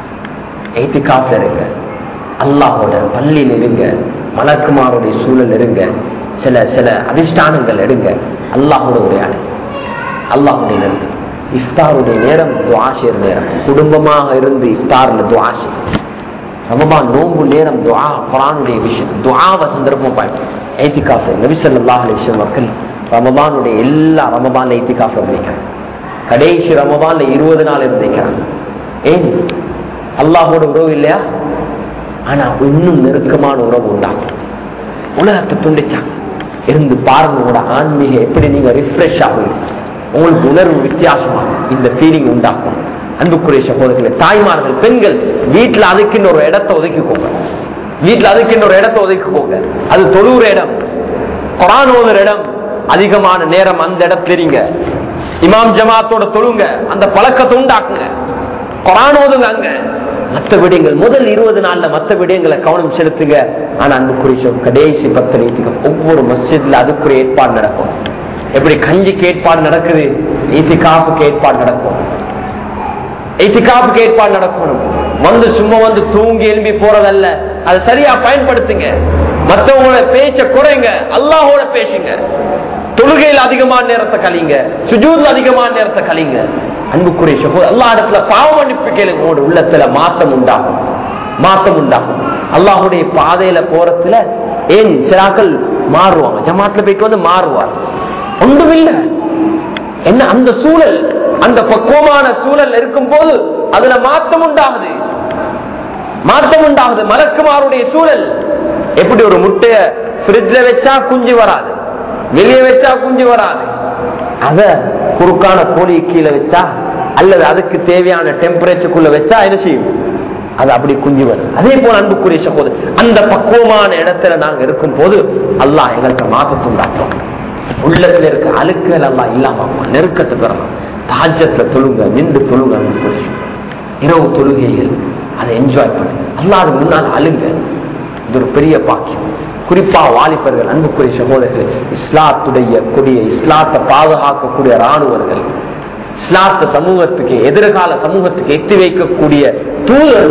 A: இத்திகாஃப் இருங்க, அல்லாஹோட பள்ளியில் இருங்க, மலக்குமாருடைய சூழல் இருங்க, சில சில அதிஷ்டானங்கள் எடுங்க, அல்லாஹோட உரையாடு, அல்லாஹுடைய நேரம். இஃப்தாருடைய நேரம் துஆஷிர் நேரம், குடும்பமாக இருந்து இஃப்தார்ல துஆஷிர். ரமபான் நோன்பு நேரம் துஆ, குர்ஆனுடைய விஷயம், துஆவை சந்தர்ப்பமா பாருங்க. இத்திகாஃப் நபி ஸல்லல்லாஹு அலைஹி வஸல்லம் அவர்கள் ரமபானுடைய எல்லா ரமபான்ல இத்திகாஃப் பண்ணிக்கிறாங்க. கடைசி ரமபான்ல இருபது நாள் இருந்திருக்கிறாங்க. ஏன்? அல்லாஹோட உறவு இல்லையா? ஆனா இன்னும் நெருக்கமான உறவு உண்டாகும். உலகத்தை துண்டிச்சாங்க. இருந்து பாருங்க ஆன்மீக எப்படி நீங்க ரிஃப்ரெஷ் ஆகும், உங்களுக்கு உணர்வு வித்தியாசமா இந்த ஃபீலிங் உண்டாகும். அன்புக்குரிய சகோதரர்களே, தாய்மார்கள், பெண்கள் வீட்டுல அதுக்குன்னு ஒரு இடத்தை ஒதுக்கிக்கோங்க, வீட்டுல அதுக்குன்னு ஒரு இடத்தை ஒதுக்கிக்கோங்க. அது தொழுகிற இடம், குர்ஆன் ஓதுற இடம். அதிகமான நேரம் அந்த இடத்துல இருங்க. இமாம் ஜமாத்தோட தொழுங்க, அந்த பழக்கத்தை உண்டாக்குங்க. குர்ஆன் ஓதுங்க அங்க. மற்ற விடயங்கள் முதல் இருபது நாள்ல மற்ற விடயங்களை கவனம் செலுத்துங்க. ஆனா அன்புக்குரிய கடைசி பத்து நீதிக்கு ஒவ்வொரு மஸ்ஜித்ல அதுக்குரிய ஏற்பாடு நடக்கும். எப்படி கஞ்சிக்கு ஏற்பாடு நடக்குது, இத்திகாஃபுக்கு ஏற்பாடு நடக்கும். இத்திகாஃபுக்கு ஏற்பாடு நடக்கணும். வந்து சும்மா வந்து தூங்கி எழும்பி போறதல்ல, அதை சரியா பயன்படுத்துங்க. மற்றவங்களோட பேச்ச குறைங்க, அல்லாஹோட பேசுங்க. தொழுகையில் அதிகமான நேரத்தை கழிங்க, சுஜூத்ல அதிகமான நேரத்தை கழிங்க. அன்புக்குரிய சகோதரர், அல்லாஹ் இடத்துல பாவ மன்னிப்பு கேளுங்க. உங்களோட உள்ளத்துல மாற்றம் உண்டாகும், மாற்றம் உண்டாகும். அல்லாஹுடைய பாதையில போறதுல ஏன் சிலாக்கள் மாறுவாங்க, ஜமாத்துல போயிட்டு வந்து மாறுவார், ஒன்றுமில்லை. என்ன அந்த சூழல், அந்த பக்குவமான சூழல் இருக்கும் போது அதுல மாற்றம் உண்டாகுது, மாற்றம் உண்டாகுது. மலக்குமாருடைய சூழல் எப்படி? ஒரு முட்டைய ஃப்ரிட்ஜ்ல வச்சா குஞ்சு வராது, வெளியே வச்சா குஞ்சு வராது. அத குறுக்கான கோழி கீழே வச்சா அல்லது அதுக்கு தேவையான டெம்பரேச்சருக்குள்ள வச்சா என்ன செய்யும்? அது அப்படி குஞ்சு வரும். அதே போல அன்புக்குரிய சகோதரர், அந்த பக்குவமான இடத்துல நாங்க இருக்கும் போது அல்லாஹ் எங்களுக்கு மாற்றத்தை உண்டாக்கும். உள்ளத்துல இருக்க அழுக்குகள் எல்லாம் இல்லாம நெருக்கத்துக்கு வரலாம். தாஜத்துல தொழுங்க, நின்று தொழுங்க. அன்புக்குரிய இரவு தொழுகைகள் அதை என்ஜாய் பண்ணுங்க. அல்லாஹ் முன்னால் அழுங்க. இது ஒரு பெரிய பாக்கியம். குறிப்பா வாலிபர்கள், அன்புக்குரிய சகோதரர்கள், இஸ்லாத்துடைய கொடிய இஸ்லாத்தை பாதுகாக்கக்கூடிய இராணுவர்கள், இஸ்லாத்த சமூகத்துக்கு எதிர்கால சமூகத்துக்கு எத்தி வைக்கக்கூடிய தூதர்,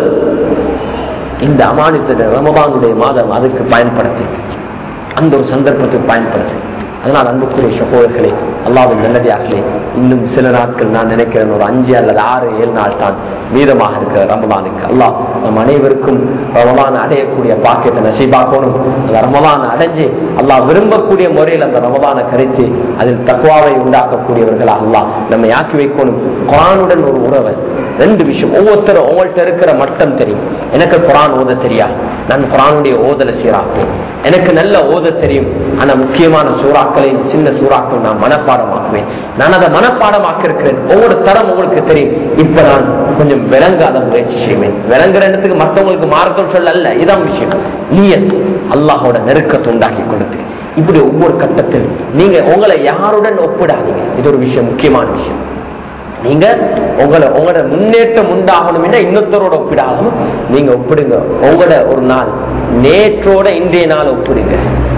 A: இந்த அமானித்த ரமபானுடைய மாதம் அதுக்கு பயன்படுத்தி, அந்த ஒரு சந்தர்ப்பத்துக்கு பயன்படுத்தி. அதனால் அன்புக்குரிய சகோதரர்களே, அல்லாஹ்வின் நல்லடியார்களே, இன்னும் சில நாட்கள், நான் நினைக்கிறேன் ஒரு அஞ்சு அல்லது ஆறு ஏழு நாள் தான் மீதமாக இருக்கிற ரமலானுக்கு அல்லாஹ் நம் அனைவருக்கும் ரமலான் அடையக்கூடிய பாக்கியத்தை நசீபாக்கணும். அந்த ரமலான் அடைஞ்சு அல்லாஹ் விரும்பக்கூடிய முறையில் அந்த ரமலானை கழித்து அதில் தக்வாவை உண்டாக்கக்கூடியவர்களாக அல்லாஹ் நம்மை ஆக்கி வைக்கணும். குர்ஆனுடன் ஒரு உறவை, ரெண்டு விஷயம். ஒவ்வொருத்தரும் உங்கள்கிட்ட இருக்கிற மட்டம் தெரியும். எனக்கு குர்ஆன் ஓத தெரியாது, நான் குர்ஆனுடைய ஓதலை சீராக்குவேன். எனக்கு நல்ல ஓத தெரியும், ஆனா முக்கியமான சூறாக்களையும் சின்ன சூறாக்கள் நான் மனப்பாடமாக்குவேன். நான் அதை மனப்பாடமாக்க இருக்கிறேன். ஒவ்வொரு தரம் உங்களுக்கு தெரியும். இப்ப நான் கொஞ்சம் விளங்காத முயற்சி செய்வேன். விளங்குற இடத்துக்கு மற்றவங்களுக்கு மார்க்கம் சொல்ல அல்ல, இதான் விஷயம். நீயத் அல்லாஹோட நெருக்கத்தை உண்டாக்கி கொடுத்து இப்படி ஒவ்வொரு கட்டத்தில் நீங்க உங்களை யாருடன் ஒப்பிடாதீங்க. இது ஒரு விஷயம், முக்கியமான விஷயம். நீங்க உங்களை உங்களோட முன்னேற்றம் உண்டாகணும் என்ற இன்னொருத்தரோட ஒப்பிடாகவும் நீங்க ஒப்பிடுங்க. உங்களோட ஒரு நாள் நேற்றோட இன்றைய நாள் ஒப்பிடுங்க.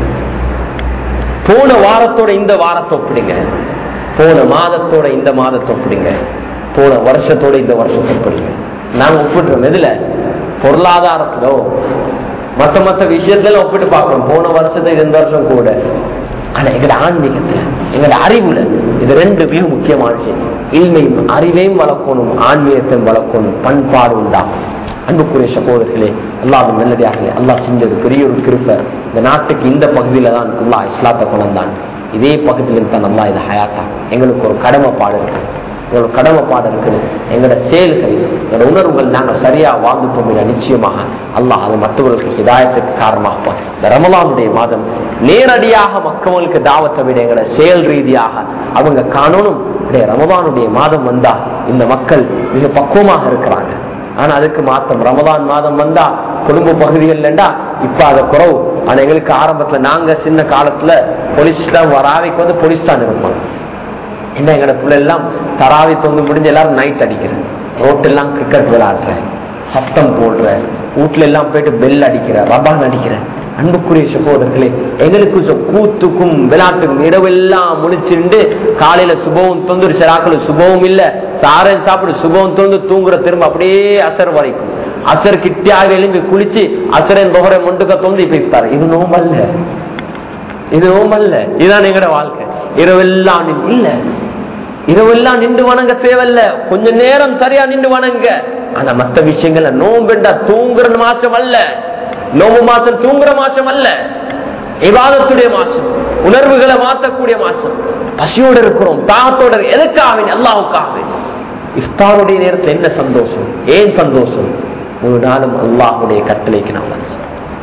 A: போன வாரத்தோட இந்த வாரத்தை ஒப்பிடுங்க. போன மாதத்தோட இந்த மாதத்தை ஒப்பிடுங்க. போன வருஷத்தோட இந்த வருஷத்தை ஒப்பிடுங்க. நாங்க ஒப்பிடுறோம் எதுல? பொருளாதாரத்திலோ மத்த மத்த விஷயத்துல ஒப்பிட்டு பார்க்கிறோம். போன வருஷத்துக்கு இந்த வருஷம் கூட. ஆனா எங்கட ஆன்மீகத்துல, எங்கட அறிவுல இது ரெண்டு மிக முக்கியமான விஷயம். இல்மையும் அறிவையும் வளர்க்கணும், ஆன்மீகத்தையும் வளர்க்கணும், பண்பாடு உண்டாகும். அன்புக்குரிய சகோதரர்களே, அல்லாஹ்வின் நல்லடியார்களே, அல்லாஹ் செஞ்சது பெரிய ஒரு கிருபை. இந்த நாட்டுக்கு இந்த பகுதியில தான் அல்லாஹ் இஸ்லாத்தை கொண்டான். இதே பகுதியில் தான் அல்லாஹ் இதை ஹயாத்தா. எங்களுக்கு ஒரு கடமைப்பாடு இருக்கு, எங்களோட கடமைப்பாடு இருக்குது. எங்களோட செயல்கள், எங்களோட உணர்வுகள் நாங்கள் சரியா வாழ்ந்துட்டோம். நிச்சயமாக அல்லாஹ் அது மற்றவர்களுக்கு ஹிதாயத்துக்கு காரணமாக இந்த ரமலானுடைய மாதம் நேரடியாக மக்களுக்கு தாவத்தை விட எங்களோட செயல் ரீதியாக அவங்க காணணும். ரமலானுடைய மாதம் வந்தா இந்த மக்கள் மிக பக்குவமாக இருக்கிறாங்க. ஆனா அதுக்கு மாத்தம் ரமலான் மாதம் வந்தா குடும்ப பகுதிகள்லண்டா இப்ப அதை குறவு. ஆனா எங்களுக்கு ஆரம்பத்துல நாங்க சின்ன காலத்துல போலீஸ் தான் வராவைக்கு வந்து போலீஸ் தான் இருப்பாங்க. என்ன எங்களோட பிள்ளை எல்லாம் தராவி தொங்கு முடிஞ்சு எல்லாரும் நைட் அடிக்கிறேன், ரோட்டெல்லாம் கிரிக்கெட் விளையாடுற, சத்தம் போடுற, வீட்டுல எல்லாம் போயிட்டு பெல் அடிக்கிற, ரபான் அடிக்கிற. அன்புக்குரிய சகோதரர்களே, எங்களுக்கு கூத்துக்கும் விளையாட்டுக்கும் இரவெல்லாம் முடிச்சுட்டு காலையில சுபவும் தொந்து சிறாக்கள் சுபவும் இல்ல, சாரன் சாப்பிடு சுபவும் தொந்து தூங்குற, திரும்ப அப்படியே அசர் வரைக்கும். அசர் கிட்டியாக எழும்பி குளிச்சு அசரன் தொகரை மொண்டுக்க தொந்து இப்ப இஃப்தார். இது நோம்பல்ல, இது நோம்பல்ல, இதுதான் எங்களோட வாழ்க்கை. இரவெல்லாம் இல்ல, இரவெல்லாம் நின்று வணங்க தேவையில்ல, கொஞ்ச நேரம் சரியா நின்று வணங்க. ஆனா மற்ற விஷயங்கள்ல நோம்பெண்டா தூங்குற மாசம் அல்ல, நோம்பு மாசம் தூங்குற மாசம் அல்ல, இபாதத்துடைய மாசம், உணர்வுகளை மாற்றக்கூடிய மாசம். பசியோடு இருக்கிறோம், தாகத்தோட, எதுக்காக? அல்லாஹ்வுக்காக. இஃப்தாருடைய நேரத்தில் என்ன சந்தோஷம், ஏன் சந்தோஷம்? ஒரு நாளும் அல்லாஹ்வுடைய கட்டளைக்கு நாம் மனசு.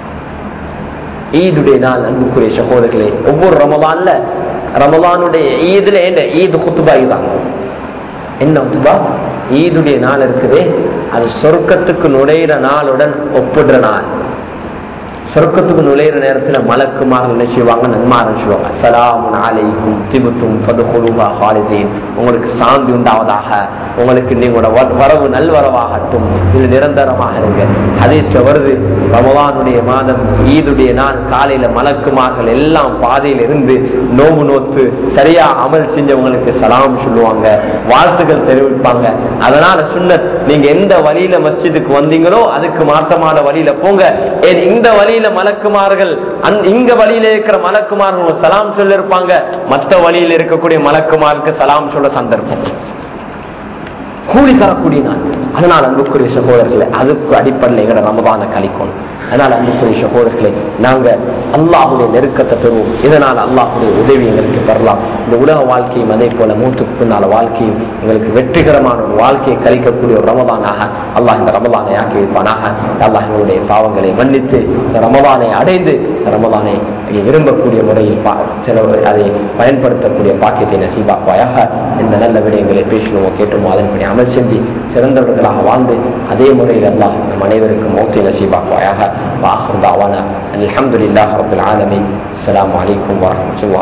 A: ஈதுடைய நாள் அன்புக்குரிய சகோதரர்களே, ஒவ்வொரு ரமலான்ல ரமலானுடைய ஈதுல என்ன ஈது குத்துபா தான். என்ன குத்துபா? ஈதுடைய நாள் இருக்குதே, அது சொர்க்கத்துக்கு நுழையிற நாளுடன் ஒப்பிடுற நாள். சொர்க்கத்துக்கு நுழையிற நேரத்துல மலக்குமார் என்ன செய்வாங்க? நன்மாரன் சொல்லுவாங்க, ஸலாமுன் அலைக்கும் திபுத்தும் ஃபதுகுலுஹா ஹாலிதீன். உங்களுக்கு சாந்தி உண்டாவதாக, உங்களுக்கு நீங்களோட வரவு நல்வரவாகட்டும், இது நிரந்தரமாக இருங்க. ஹதீஸ்ல வருது, ரமலானுடைய மாதம் ஈதுடைய நாள் காலையில மலக்குமார்கள் எல்லாம் பாதையில் இருந்து நோம்பு நோத்து சரியா அமல் செஞ்சவங்களுக்கு சலாம் சொல்லுவாங்க, வாழ்த்துக்கள் தெரிவிப்பாங்க. அதனால சுன்னத், நீங்க எந்த வழியில மஸ்ஜிதுக்கு வந்தீங்களோ அதுக்கு மாற்றமான வழியில போங்க. இந்த வழியில மலக்குமார்கள், இங்க வழியில இருக்கிற மலக்குமார்கள் சலாம் சொல்ல இருப்பாங்க, மற்ற வழியில் இருக்கக்கூடிய மலக்குமாருக்கு சலாம் சொல்ல சந்தர்ப்பம், கூலி தரக்கூடிய நாள். அதனால அன்புக்குரிய சகோதரர்களே, அதுக்கு அடிப்படையில் எங்களை ரமதானை கழிக்கணும். அதனால அன்புக்குரிய சகோதரர்களே, நாங்க அல்லாஹுடைய நெருக்கத்தை பெறுவோம். இதனால் அல்லாஹுடைய உதவி எங்களுக்கு பெறலாம். இந்த உலக வாழ்க்கையும் அதே போல மூத்துக்கு பின்னால வாழ்க்கையும் எங்களுக்கு வெற்றிகரமான ஒரு வாழ்க்கையை கழிக்கக்கூடிய ஒரு ரமதானாக அல்லாஹ் இந்த ரமதானை ஆக்கி வைப்பானாக. அல்லாஹ் எங்களுடைய பாவங்களை மன்னித்து இந்த ரமதானை அடைந்து ரமதானை விரும்பக்கூடிய முறையில் சில அதை பயன்படுத்தக்கூடிய பாக்கியத்தை நசீபாக்குவாயாக. இந்த நல்ல விடயங்களை பேசணுமோ கேட்டோமோ அதன்படி அமல் செஞ்சு சிறந்தவர்களாக வாழ்ந்து அதே முறையில் அல்லாஹ் நம் அனைவருக்கும் மௌத்தை நசீபாக்குவாயாக. வாஹிர் தாவானா அல்ஹம்துலில்லாஹி ரப்பில் ஆலமீன். அஸ்ஸலாமு அலைக்கும் வரஹ்மத்துல்லாஹி.